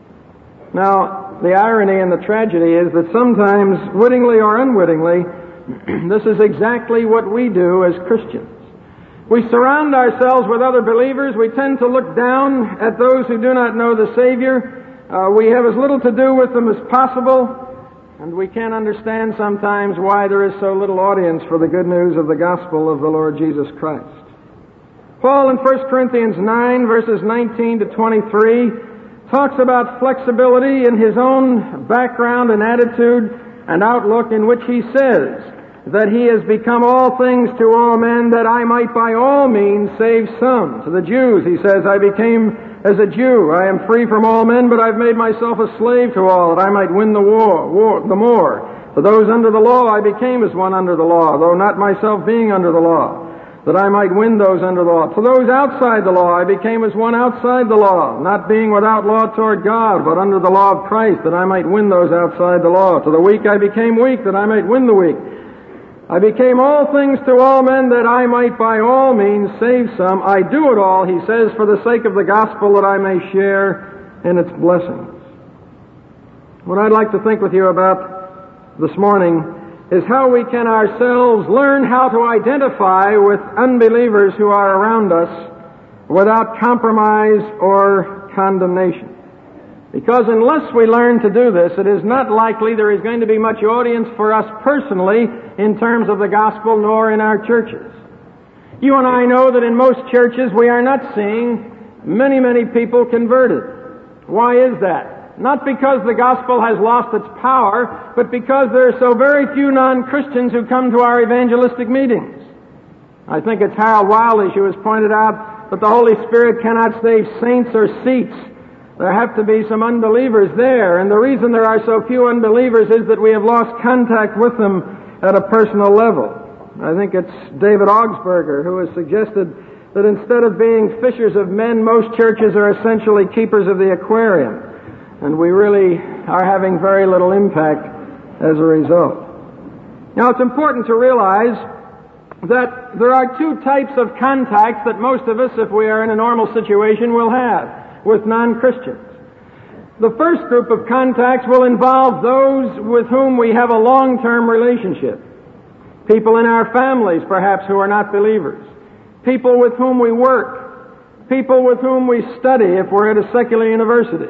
Now, the irony and the tragedy is that sometimes, wittingly or unwittingly, this is exactly what we do as Christians. We surround ourselves with other believers. We tend to look down at those who do not know the Savior. Uh, we have as little to do with them as possible, and we can't understand sometimes why there is so little audience for the good news of the gospel of the Lord Jesus Christ. Paul in First Corinthians nine, verses nineteen to twenty-three, talks about flexibility in his own background and attitude and outlook, in which he says that he has become all things to all men, that I might by all means save some. To the Jews, he says, I became as a Jew. I am free from all men, but I've made myself a slave to all, that I might win the war, war the more. To those under the law, I became as one under the law, though not myself being under the law, that I might win those under the law. To those outside the law, I became as one outside the law, not being without law toward God, but under the law of Christ, that I might win those outside the law. To the weak I became weak, that I might win the weak. I became all things to all men that I might by all means save some. I do it all, he says, for the sake of the gospel, that I may share in its blessings. What I'd like to think with you about this morning is how we can ourselves learn how to identify with unbelievers who are around us without compromise or condemnation. Because unless we learn to do this, it is not likely there is going to be much audience for us personally in terms of the gospel, nor in our churches. You and I know that in most churches we are not seeing many, many people converted. Why is that? Not because the gospel has lost its power, but because there are so very few non-Christians who come to our evangelistic meetings. I think it's Harold Wildeish who has pointed out that the Holy Spirit cannot save saints or seats. There have to be some unbelievers there, and the reason there are so few unbelievers is that we have lost contact with them at a personal level. I think it's David Augsburger who has suggested that instead of being fishers of men, most churches are essentially keepers of the aquarium. And we really are having very little impact as a result. Now, it's important to realize that there are two types of contacts that most of us, if we are in a normal situation, will have with non-Christians. The first group of contacts will involve those with whom we have a long-term relationship. People in our families, perhaps, who are not believers. People with whom we work. People with whom we study, if we're at a secular university.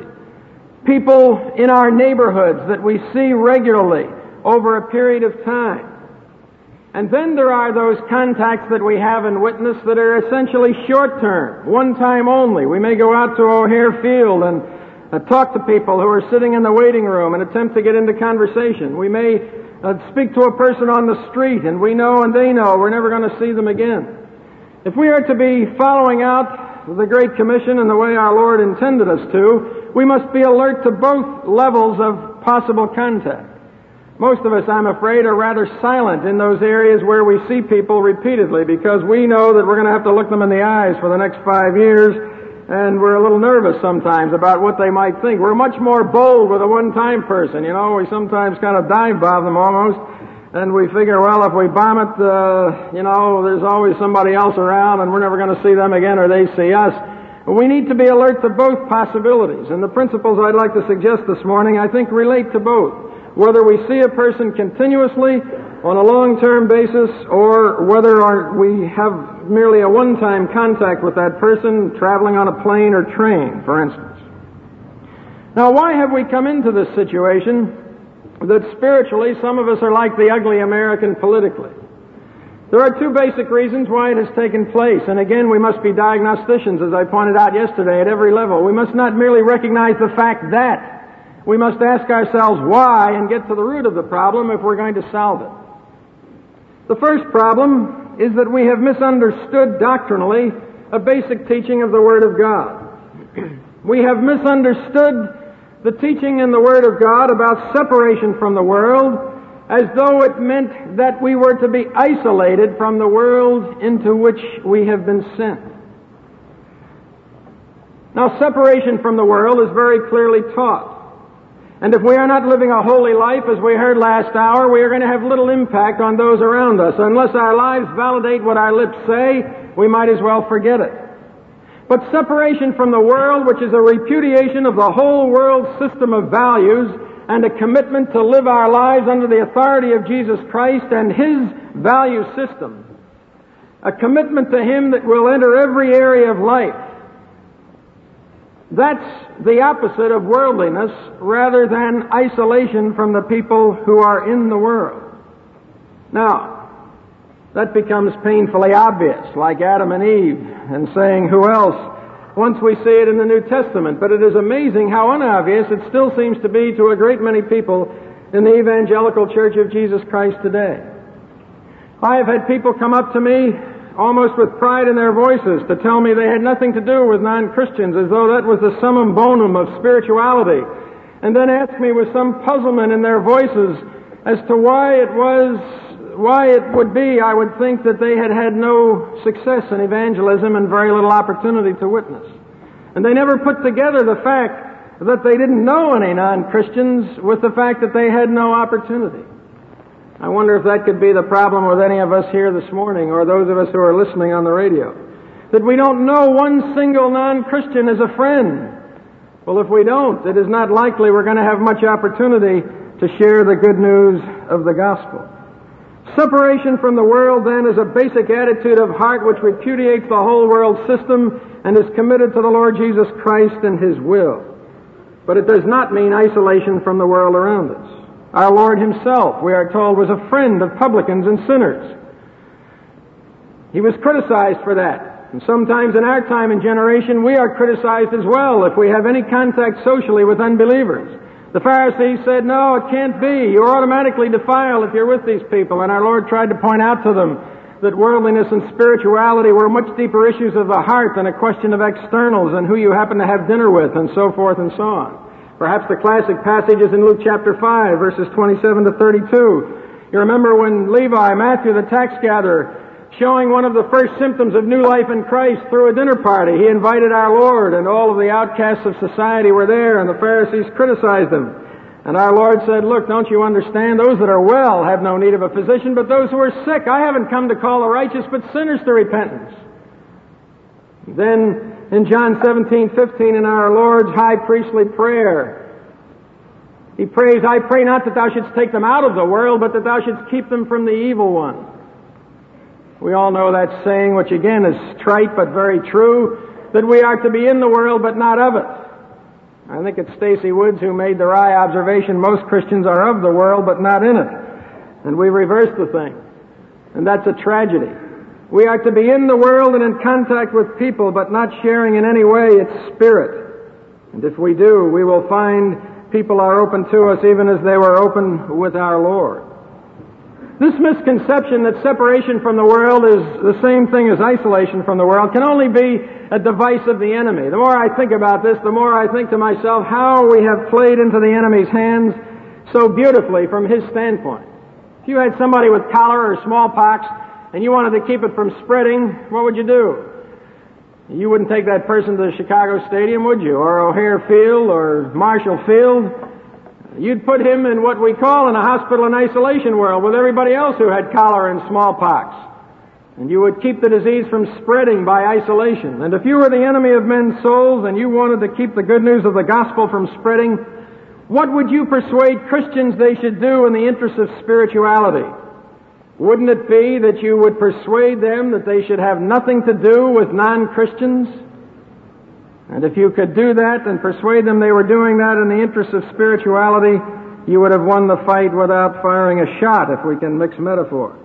People in our neighborhoods that we see regularly over a period of time. And then there are those contacts that we have and witness that are essentially short-term, one time only. We may go out to O'Hare Field and uh, talk to people who are sitting in the waiting room and attempt to get into conversation. We may uh, speak to a person on the street, and we know and they know we're never going to see them again. If we are to be following out the Great Commission in the way our Lord intended us to, we must be alert to both levels of possible contact. Most of us, I'm afraid, are rather silent in those areas where we see people repeatedly because we know that we're going to have to look them in the eyes for the next five years, and we're a little nervous sometimes about what they might think. We're much more bold with a one-time person. You know, we sometimes kind of dive bomb them almost, and we figure, well, if we bomb it, uh, you know, there's always somebody else around, and we're never going to see them again, or they see us. We need to be alert to both possibilities, and the principles I'd like to suggest this morning, I think, relate to both. Whether we see a person continuously on a long-term basis, or whether we have merely a one-time contact with that person traveling on a plane or train, for instance. Now, why have we come into this situation that spiritually some of us are like the ugly American politically? There are two basic reasons why it has taken place, and again, we must be diagnosticians, as I pointed out yesterday, at every level. We must not merely recognize the fact that. We must ask ourselves why and get to the root of the problem if we're going to solve it. The first problem is that we have misunderstood doctrinally a basic teaching of the Word of God. We have misunderstood the teaching in the Word of God about separation from the world as though it meant that we were to be isolated from the world into which we have been sent. Now, separation from the world is very clearly taught. And if we are not living a holy life, as we heard last hour, we are going to have little impact on those around us. Unless our lives validate what our lips say, we might as well forget it. But separation from the world, which is a repudiation of the whole world's system of values and a commitment to live our lives under the authority of Jesus Christ and His value system, a commitment to Him that will enter every area of life, that's the opposite of worldliness rather than isolation from the people who are in the world. Now, that becomes painfully obvious, like Adam and Eve, and saying, who else? Once we see it in the New Testament. But it is amazing how unobvious it still seems to be to a great many people in the evangelical Church of Jesus Christ today. I have had people come up to me almost with pride in their voices to tell me they had nothing to do with non-Christians, as though that was the summum bonum of spirituality, and then ask me with some puzzlement in their voices as to why it was, why it would be, I would think, that they had had no success in evangelism and very little opportunity to witness. And they never put together the fact that they didn't know any non-Christians with the fact that they had no opportunity. I wonder if that could be the problem with any of us here this morning, or those of us who are listening on the radio. That we don't know one single non-Christian as a friend. Well, if we don't, it is not likely we're going to have much opportunity to share the good news of the gospel. Separation from the world, then, is a basic attitude of heart which repudiates the whole world system and is committed to the Lord Jesus Christ and His will. But it does not mean isolation from the world around us. Our Lord Himself, we are told, was a friend of publicans and sinners. He was criticized for that. And sometimes in our time and generation, we are criticized as well if we have any contact socially with unbelievers. The Pharisees said, no, it can't be. You're automatically defiled if you're with these people. And our Lord tried to point out to them that worldliness and spirituality were much deeper issues of the heart than a question of externals and who you happen to have dinner with and so forth and so on. Perhaps the classic passage is in Luke chapter five, verses twenty-seven to thirty-two. You remember when Levi, Matthew, the tax gatherer, showing one of the first symptoms of new life in Christ through a dinner party. He invited our Lord, and all of the outcasts of society were there, and the Pharisees criticized him. And our Lord said, look, don't you understand? Those that are well have no need of a physician, but those who are sick, I haven't come to call the righteous, but sinners to repentance. Then, in John seventeen fifteen, in our Lord's high priestly prayer, He prays, I pray not that thou shouldst take them out of the world, but that thou shouldst keep them from the evil one. We all know that saying, which again is trite but very true, that we are to be in the world but not of it. I think it's Stacy Woods who made the wry observation, most Christians are of the world but not in it. And we reverse the thing. And that's a tragedy. We are to be in the world and in contact with people, but not sharing in any way its spirit. And if we do, we will find people are open to us even as they were open with our Lord. This misconception that separation from the world is the same thing as isolation from the world can only be a device of the enemy. The more I think about this, the more I think to myself how we have played into the enemy's hands so beautifully from his standpoint. If you had somebody with cholera or smallpox and you wanted to keep it from spreading, what would you do? You wouldn't take that person to the Chicago Stadium, would you? Or O'Hare Field or Marshall Field? You'd put him in what we call in a hospital and isolation world with everybody else who had cholera and smallpox. And you would keep the disease from spreading by isolation. And if you were the enemy of men's souls and you wanted to keep the good news of the gospel from spreading, what would you persuade Christians they should do in the interest of spirituality? Wouldn't it be that you would persuade them that they should have nothing to do with non-Christians? And if you could do that and persuade them they were doing that in the interest of spirituality, you would have won the fight without firing a shot, if we can mix metaphors.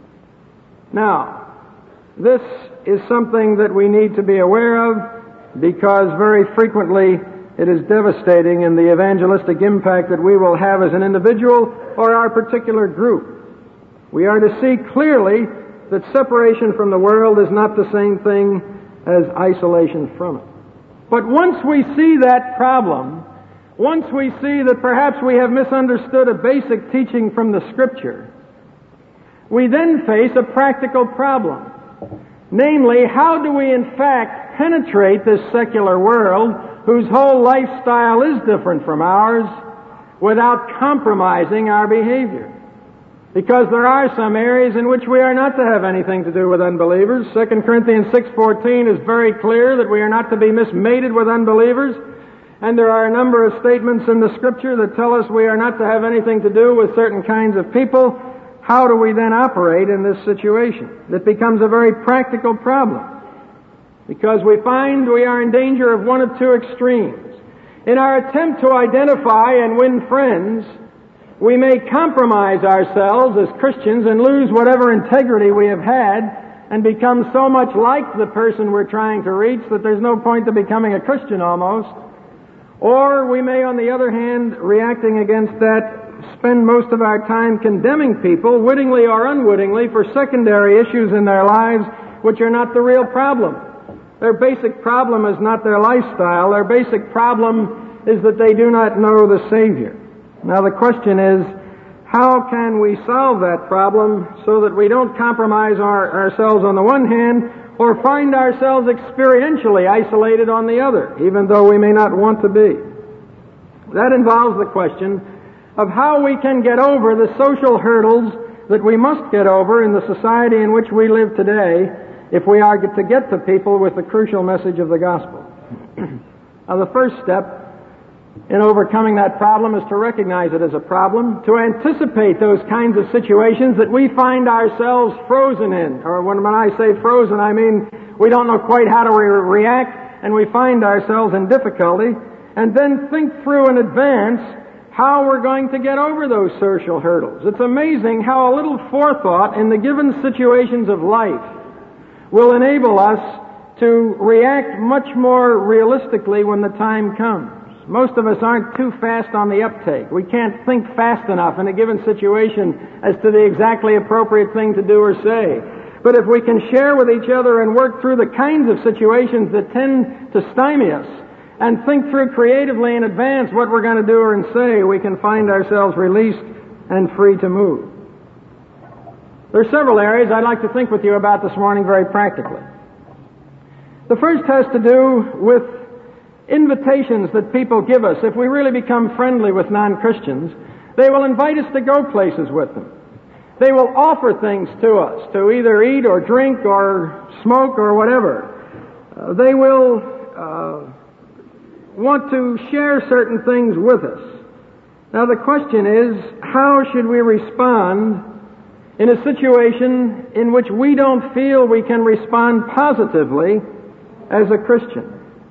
Now, this is something that we need to be aware of because very frequently it is devastating in the evangelistic impact that we will have as an individual or our particular group. We are to see clearly that separation from the world is not the same thing as isolation from it. But once we see that problem, once we see that perhaps we have misunderstood a basic teaching from the Scripture, we then face a practical problem. Namely, how do we in fact penetrate this secular world whose whole lifestyle is different from ours without compromising our behavior? Because there are some areas in which we are not to have anything to do with unbelievers. Second Corinthians six fourteen is very clear that we are not to be mismated with unbelievers. And there are a number of statements in the Scripture that tell us we are not to have anything to do with certain kinds of people. How do we then operate in this situation? It becomes a very practical problem. Because we find we are in danger of one of two extremes. In our attempt to identify and win friends, we may compromise ourselves as Christians and lose whatever integrity we have had and become so much like the person we're trying to reach that there's no point to becoming a Christian almost. Or we may, on the other hand, reacting against that, spend most of our time condemning people, wittingly or unwittingly, for secondary issues in their lives which are not the real problem. Their basic problem is not their lifestyle. Their basic problem is that they do not know the Savior. Now the question is, how can we solve that problem so that we don't compromise our, ourselves on the one hand or find ourselves experientially isolated on the other, even though we may not want to be? That involves the question of how we can get over the social hurdles that we must get over in the society in which we live today if we are to get to people with the crucial message of the gospel. Now, the first step in overcoming that problem is to recognize it as a problem, to anticipate those kinds of situations that we find ourselves frozen in. Or when, when I say frozen, I mean we don't know quite how to re- react, and we find ourselves in difficulty, and then think through in advance how we're going to get over those social hurdles. It's amazing how a little forethought in the given situations of life will enable us to react much more realistically when the time comes. Most of us aren't too fast on the uptake. We can't think fast enough in a given situation as to the exactly appropriate thing to do or say. But if we can share with each other and work through the kinds of situations that tend to stymie us and think through creatively in advance what we're going to do or say, we can find ourselves released and free to move. There are several areas I'd like to think with you about this morning very practically. The first has to do with invitations that people give us. If we really become friendly with non-Christians, they will invite us to go places with them. They will offer things to us to either eat or drink or smoke or whatever. Uh, they will uh, want to share certain things with us. Now the question is, how should we respond in a situation in which we don't feel we can respond positively as a Christian?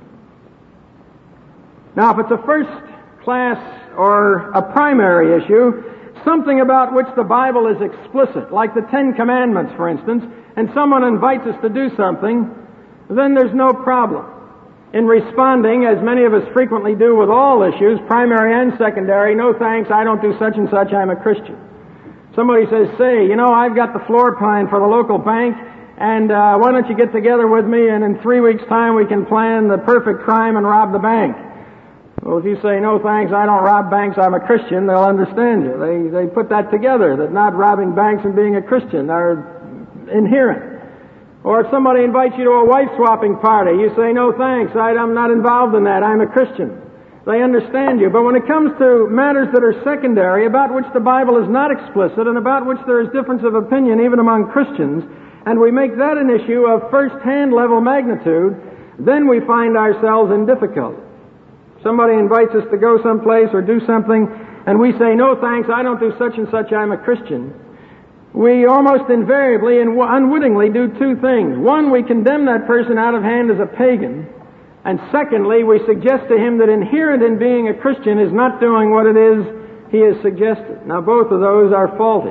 Now, if it's a first-class or a primary issue, something about which the Bible is explicit, like the Ten Commandments, for instance, and someone invites us to do something, then there's no problem in responding, as many of us frequently do with all issues, primary and secondary. No thanks, I don't do such and such, I'm a Christian. Somebody says, say, you know, I've got the floor plan for the local bank, and uh, why don't you get together with me, and in three weeks' time we can plan the perfect crime and rob the bank. Well, if you say, no thanks, I don't rob banks, I'm a Christian, they'll understand you. They they put that together, that not robbing banks and being a Christian are inherent. Or if somebody invites you to a wife-swapping party, you say, no thanks, I, I'm not involved in that, I'm a Christian. They understand you. But when it comes to matters that are secondary, about which the Bible is not explicit, and about which there is difference of opinion even among Christians, and we make that an issue of first-hand level magnitude, then we find ourselves in difficulty. Somebody invites us to go someplace or do something, and we say, no thanks, I don't do such and such, I'm a Christian. We almost invariably and unwittingly do two things. One, we condemn that person out of hand as a pagan, and secondly, we suggest to him that inherent in being a Christian is not doing what it is he has suggested. Now, both of those are faulty.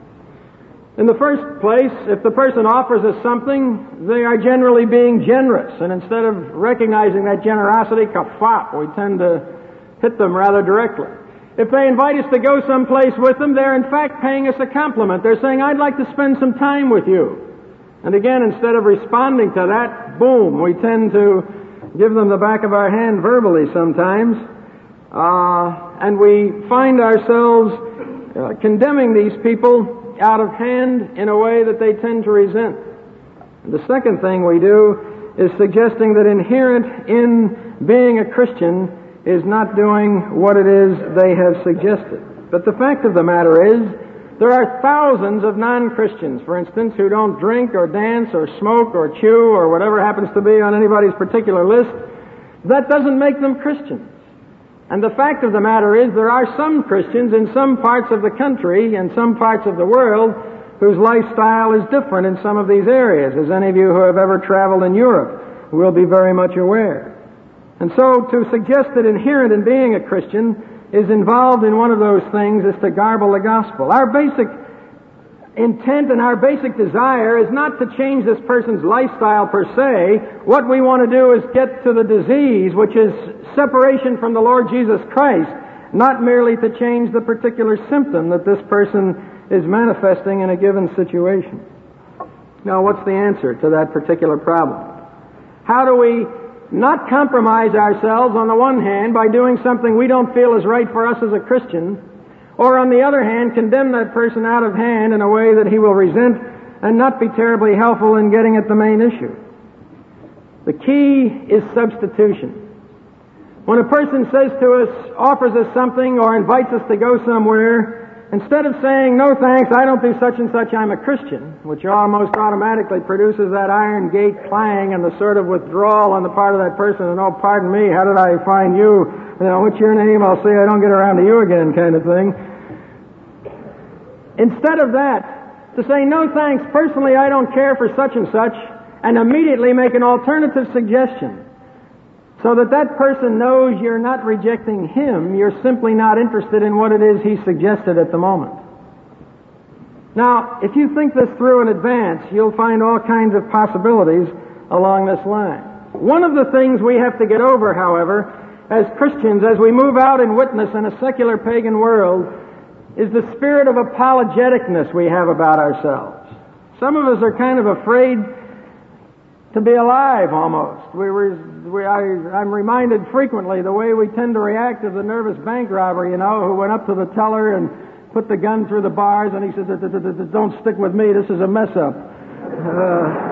In the first place, if the person offers us something, they are generally being generous, and instead of recognizing that generosity, kafat, we tend to hit them rather directly. If they invite us to go someplace with them, they're in fact paying us a compliment. They're saying, I'd like to spend some time with you. And again, instead of responding to that, boom, we tend to give them the back of our hand verbally sometimes, uh, and we find ourselves uh, condemning these people out of hand in a way that they tend to resent. And the second thing we do is suggesting that inherent in being a Christian is not doing what it is they have suggested. But the fact of the matter is, there are thousands of non-Christians, for instance, who don't drink or dance or smoke or chew or whatever happens to be on anybody's particular list. That doesn't make them Christians. And the fact of the matter is, there are some Christians in some parts of the country and some parts of the world whose lifestyle is different in some of these areas, as any of you who have ever traveled in Europe will be very much aware. And so to suggest that inherent in being a Christian is involved in one of those things is to garble the gospel. Our basic intent and our basic desire is not to change this person's lifestyle per se. What we want to do is get to the disease, which is separation from the Lord Jesus Christ, not merely to change the particular symptom that this person is manifesting in a given situation. Now, what's the answer to that particular problem? How do we not compromise ourselves on the one hand by doing something we don't feel is right for us as a Christian, or on the other hand, condemn that person out of hand in a way that he will resent and not be terribly helpful in getting at the main issue? The key is substitution. When a person says to us, offers us something, or invites us to go somewhere, instead of saying, no thanks, I don't do such and such, I'm a Christian, which almost automatically produces that iron gate clang and the sort of withdrawal on the part of that person, and oh, pardon me, how did I find you? You know, what's your name? I'll say I don't get around to you again kind of thing. Instead of that, to say, no thanks, personally I don't care for such and such, and immediately make an alternative suggestion, so that that person knows you're not rejecting him, you're simply not interested in what it is he suggested at the moment. Now, if you think this through in advance, you'll find all kinds of possibilities along this line. One of the things we have to get over, however, as Christians, as we move out and witness in a secular pagan world, is the spirit of apologeticness we have about ourselves. Some of us are kind of afraid to be alive, almost. We were, we, I, I'm reminded frequently the way we tend to react to the nervous bank robber, you know, who went up to the teller and put the gun through the bars, and he says, don't stick with me, this is a mess-up. Uh,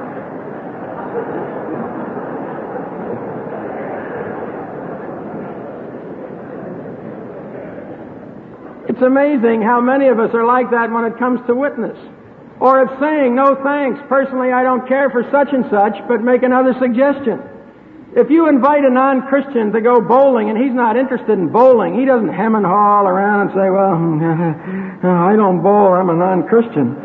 It's amazing how many of us are like that when it comes to witness. Or if saying, no thanks, personally I don't care for such and such, but make another suggestion. If you invite a non-Christian to go bowling and he's not interested in bowling, he doesn't hem and haw around and say, well, I don't bowl, I'm a non-Christian.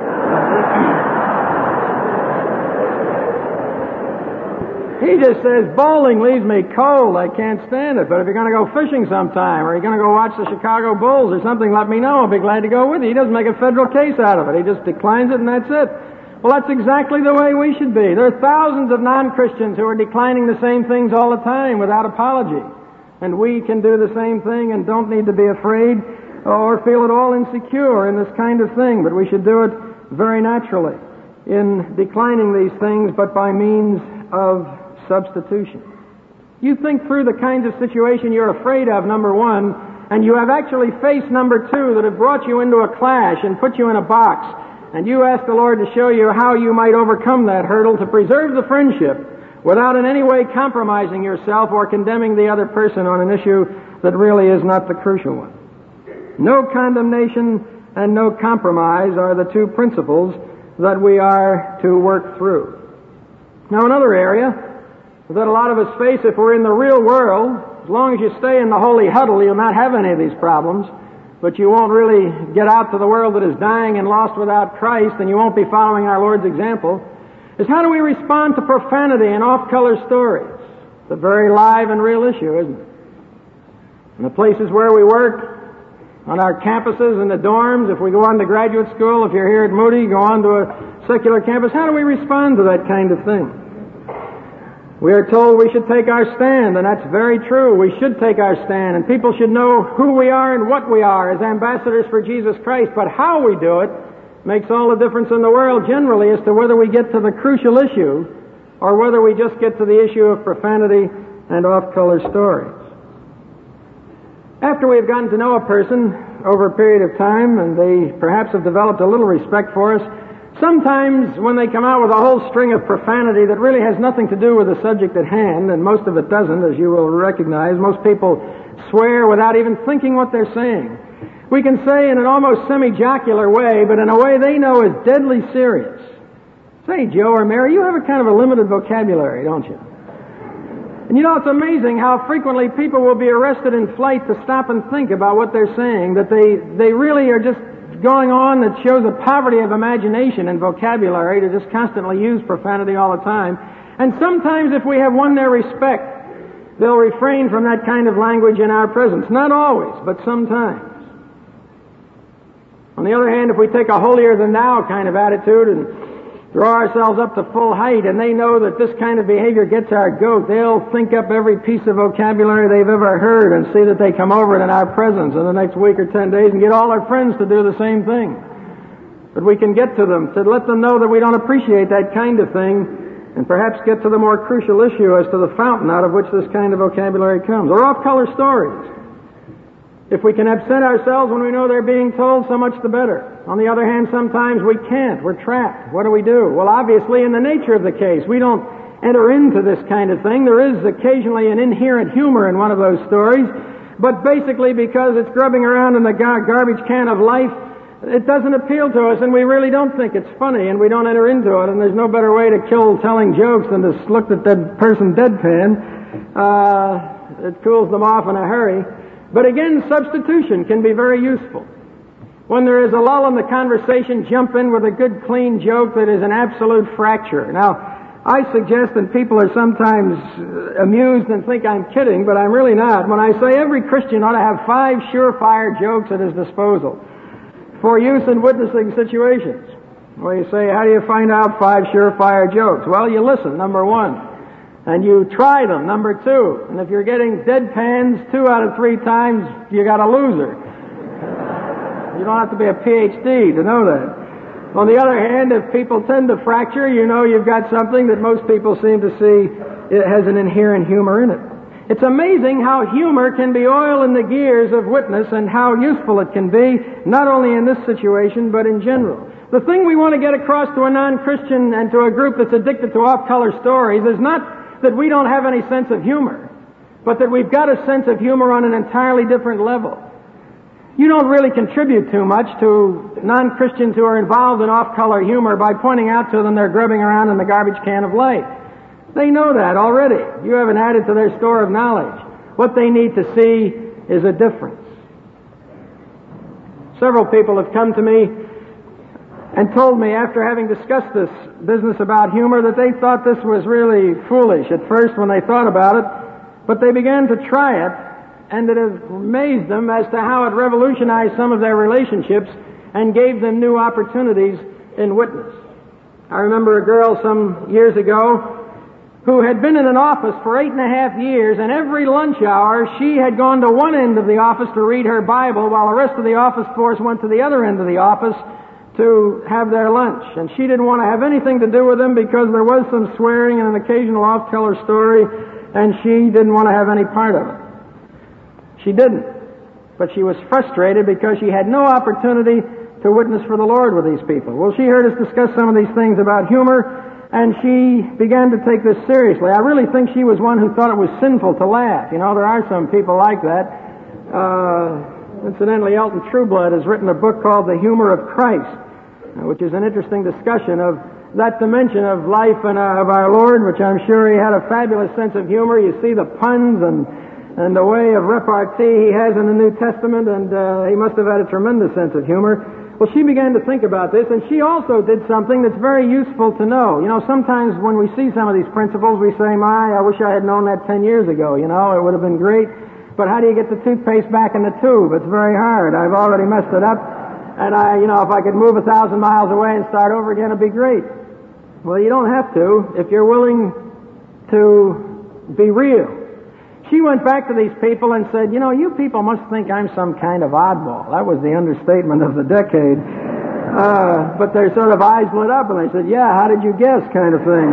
He just says, bowling leaves me cold, I can't stand it, but if you're going to go fishing sometime, or you're going to go watch the Chicago Bulls or something, let me know, I'll be glad to go with you. He doesn't make a federal case out of it, he just declines it and that's it. Well, that's exactly the way we should be. There are thousands of non-Christians who are declining the same things all the time without apology. And we can do the same thing and don't need to be afraid or feel at all insecure in this kind of thing, but we should do it very naturally in declining these things, but by means of substitution. You think through the kinds of situation you're afraid of, number one, and you have actually faced, number two, that have brought you into a clash and put you in a box, and you ask the Lord to show you how you might overcome that hurdle to preserve the friendship without in any way compromising yourself or condemning the other person on an issue that really is not the crucial one. No condemnation and no compromise are the two principles that we are to work through. Now, another area that a lot of us face if we're in the real world, as long as you stay in the holy huddle, you'll not have any of these problems, but you won't really get out to the world that is dying and lost without Christ, and you won't be following our Lord's example, is how do we respond to profanity and off-color stories? It's a very live and real issue, isn't it? In the places where we work, on our campuses, in the dorms, if we go on to graduate school, if you're here at Moody, go on to a secular campus, how do we respond to that kind of thing? We are told we should take our stand, and that's very true. We should take our stand, and people should know who we are and what we are as ambassadors for Jesus Christ. But how we do it makes all the difference in the world generally as to whether we get to the crucial issue or whether we just get to the issue of profanity and off-color stories. After we've gotten to know a person over a period of time, and they perhaps have developed a little respect for us, sometimes when they come out with a whole string of profanity that really has nothing to do with the subject at hand, and most of it doesn't, as you will recognize, most people swear without even thinking what they're saying. We can say in an almost semi-jocular way, but in a way they know is deadly serious. Say, Joe or Mary, you have a kind of a limited vocabulary, don't you? And you know, it's amazing how frequently people will be arrested in flight to stop and think about what they're saying, that they, they really are just going on that shows a poverty of imagination and vocabulary to just constantly use profanity all the time. And sometimes if we have won their respect, they'll refrain from that kind of language in our presence. Not always, but sometimes. On the other hand, if we take a holier-than-thou kind of attitude and draw ourselves up to full height, and they know that this kind of behavior gets our goat, they'll think up every piece of vocabulary they've ever heard and see that they come over it in our presence in the next week or ten days and get all our friends to do the same thing. But we can get to them to let them know that we don't appreciate that kind of thing, and perhaps get to the more crucial issue as to the fountain out of which this kind of vocabulary comes. Or off-color stories. If we can absent ourselves when we know they're being told, so much the better. On the other hand, sometimes we can't. We're trapped. What do we do? Well, obviously, in the nature of the case, we don't enter into this kind of thing. There is occasionally an inherent humor in one of those stories, But basically because it's grubbing around in the gar- garbage can of life, it doesn't appeal to us, and we really don't think it's funny, and we don't enter into it, and there's no better way to kill telling jokes than to look at that person deadpan. Uh, it cools them off in a hurry. But again, substitution can be very useful. When there is a lull in the conversation, jump in with a good, clean joke that is an absolute fracture. Now, I suggest that people are sometimes amused and think I'm kidding, but I'm really not. When I say every Christian ought to have five surefire jokes at his disposal for use in witnessing situations. Well, you say, how do you find out five surefire jokes? Well, you listen, number one. And you try them, number two. And if you're getting deadpans two out of three times, you got a loser. You don't have to be a P H D to know that. On the other hand, if people tend to fracture, you know you've got something that most people seem to see it has an inherent humor in it. It's amazing how humor can be oil in the gears of witness and how useful it can be, not only in this situation, but in general. The thing we want to get across to a non-Christian and to a group that's addicted to off-color stories is not that we don't have any sense of humor, but that we've got a sense of humor on an entirely different level. You don't really contribute too much to non-Christians who are involved in off-color humor by pointing out to them they're grubbing around in the garbage can of life. They know that already. You haven't added to their store of knowledge. What they need to see is a difference. Several people have come to me and told me, after having discussed this business about humor, that they thought this was really foolish at first when they thought about it, but they began to try it, and it amazed them as to how it revolutionized some of their relationships and gave them new opportunities in witness. I remember a girl some years ago who had been in an office for eight and a half years, and every lunch hour she had gone to one end of the office to read her Bible while the rest of the office force went to the other end of the office to have their lunch. And she didn't want to have anything to do with them because there was some swearing and an occasional off-color story, and she didn't want to have any part of it. She didn't. But she was frustrated because she had no opportunity to witness for the Lord with these people. Well, she heard us discuss some of these things about humor, and she began to take this seriously. I really think she was one who thought it was sinful to laugh. You know, there are some people like that. Uh, incidentally, Elton Trueblood has written a book called The Humor of Christ, which is an interesting discussion of that dimension of life and uh, of our Lord, which I'm sure he had a fabulous sense of humor. You see the puns and and the way of repartee he has in the New Testament, and uh, he must have had a tremendous sense of humor. Well, she began to think about this, and she also did something that's very useful to know. You know, sometimes when we see some of these principles, we say, my, I wish I had known that ten years ago, you know, it would have been great. But how do you get the toothpaste back in the tube? It's very hard. I've already messed it up, and I, you know, if I could move a thousand miles away and start over again, it'd be great. Well, you don't have to if you're willing to be real. She went back to these people and said, you know, you people must think I'm some kind of oddball. That was the understatement of the decade. Uh, but their sort of eyes lit up, and they said, yeah, how did you guess, kind of thing.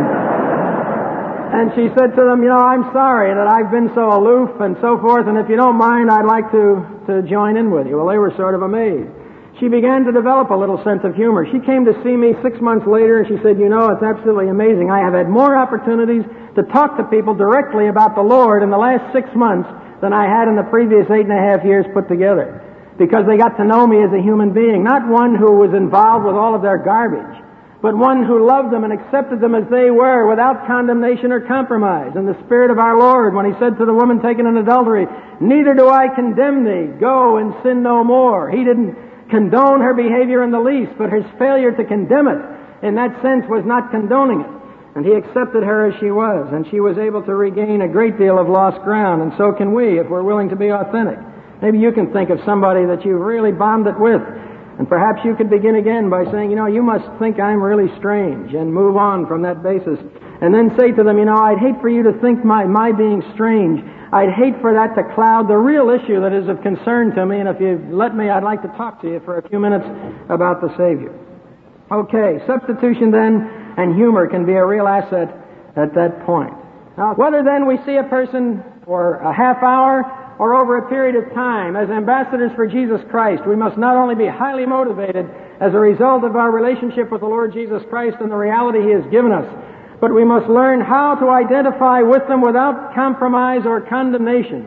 And she said to them, you know, I'm sorry that I've been so aloof and so forth, and if you don't mind, I'd like to, to join in with you. Well, they were sort of amazed. She began to develop a little sense of humor. She came to see me six months later, and she said, you know, it's absolutely amazing. I have had more opportunities to talk to people directly about the Lord in the last six months than I had in the previous eight and a half years put together. Because they got to know me as a human being, not one who was involved with all of their garbage, but one who loved them and accepted them as they were without condemnation or compromise. In the Spirit of our Lord, when he said to the woman taken in adultery, neither do I condemn thee, go and sin no more. He didn't condone her behavior in the least, but his failure to condemn it in that sense was not condoning it. And he accepted her as she was, and she was able to regain a great deal of lost ground, and so can we if we're willing to be authentic. Maybe you can think of somebody that you've really bombed it with, and perhaps you could begin again by saying, you know, you must think I'm really strange, and move on from that basis. And then say to them, you know, I'd hate for you to think my, my being strange. I'd hate for that to cloud the real issue that is of concern to me, and if you let me, I'd like to talk to you for a few minutes about the Savior. Okay, substitution then and humor can be a real asset at that point. Now, whether then we see a person for a half hour or over a period of time as ambassadors for Jesus Christ, we must not only be highly motivated as a result of our relationship with the Lord Jesus Christ and the reality He has given us, but we must learn how to identify with them without compromise or condemnation.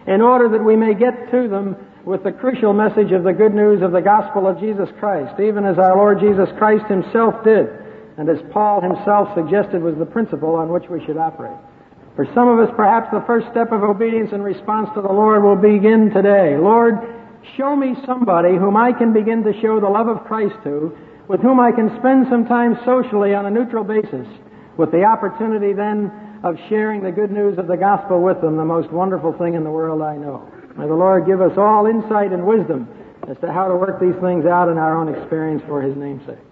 in order that we may get to them with the crucial message of the good news of the gospel of Jesus Christ, even as our Lord Jesus Christ himself did, and as Paul himself suggested was the principle on which we should operate. For some of us, perhaps the first step of obedience in response to the Lord will begin today. Lord, show me somebody whom I can begin to show the love of Christ to, with whom I can spend some time socially on a neutral basis, with the opportunity then of sharing the good news of the gospel with them, the most wonderful thing in the world I know. May the Lord give us all insight and wisdom as to how to work these things out in our own experience for his name's sake.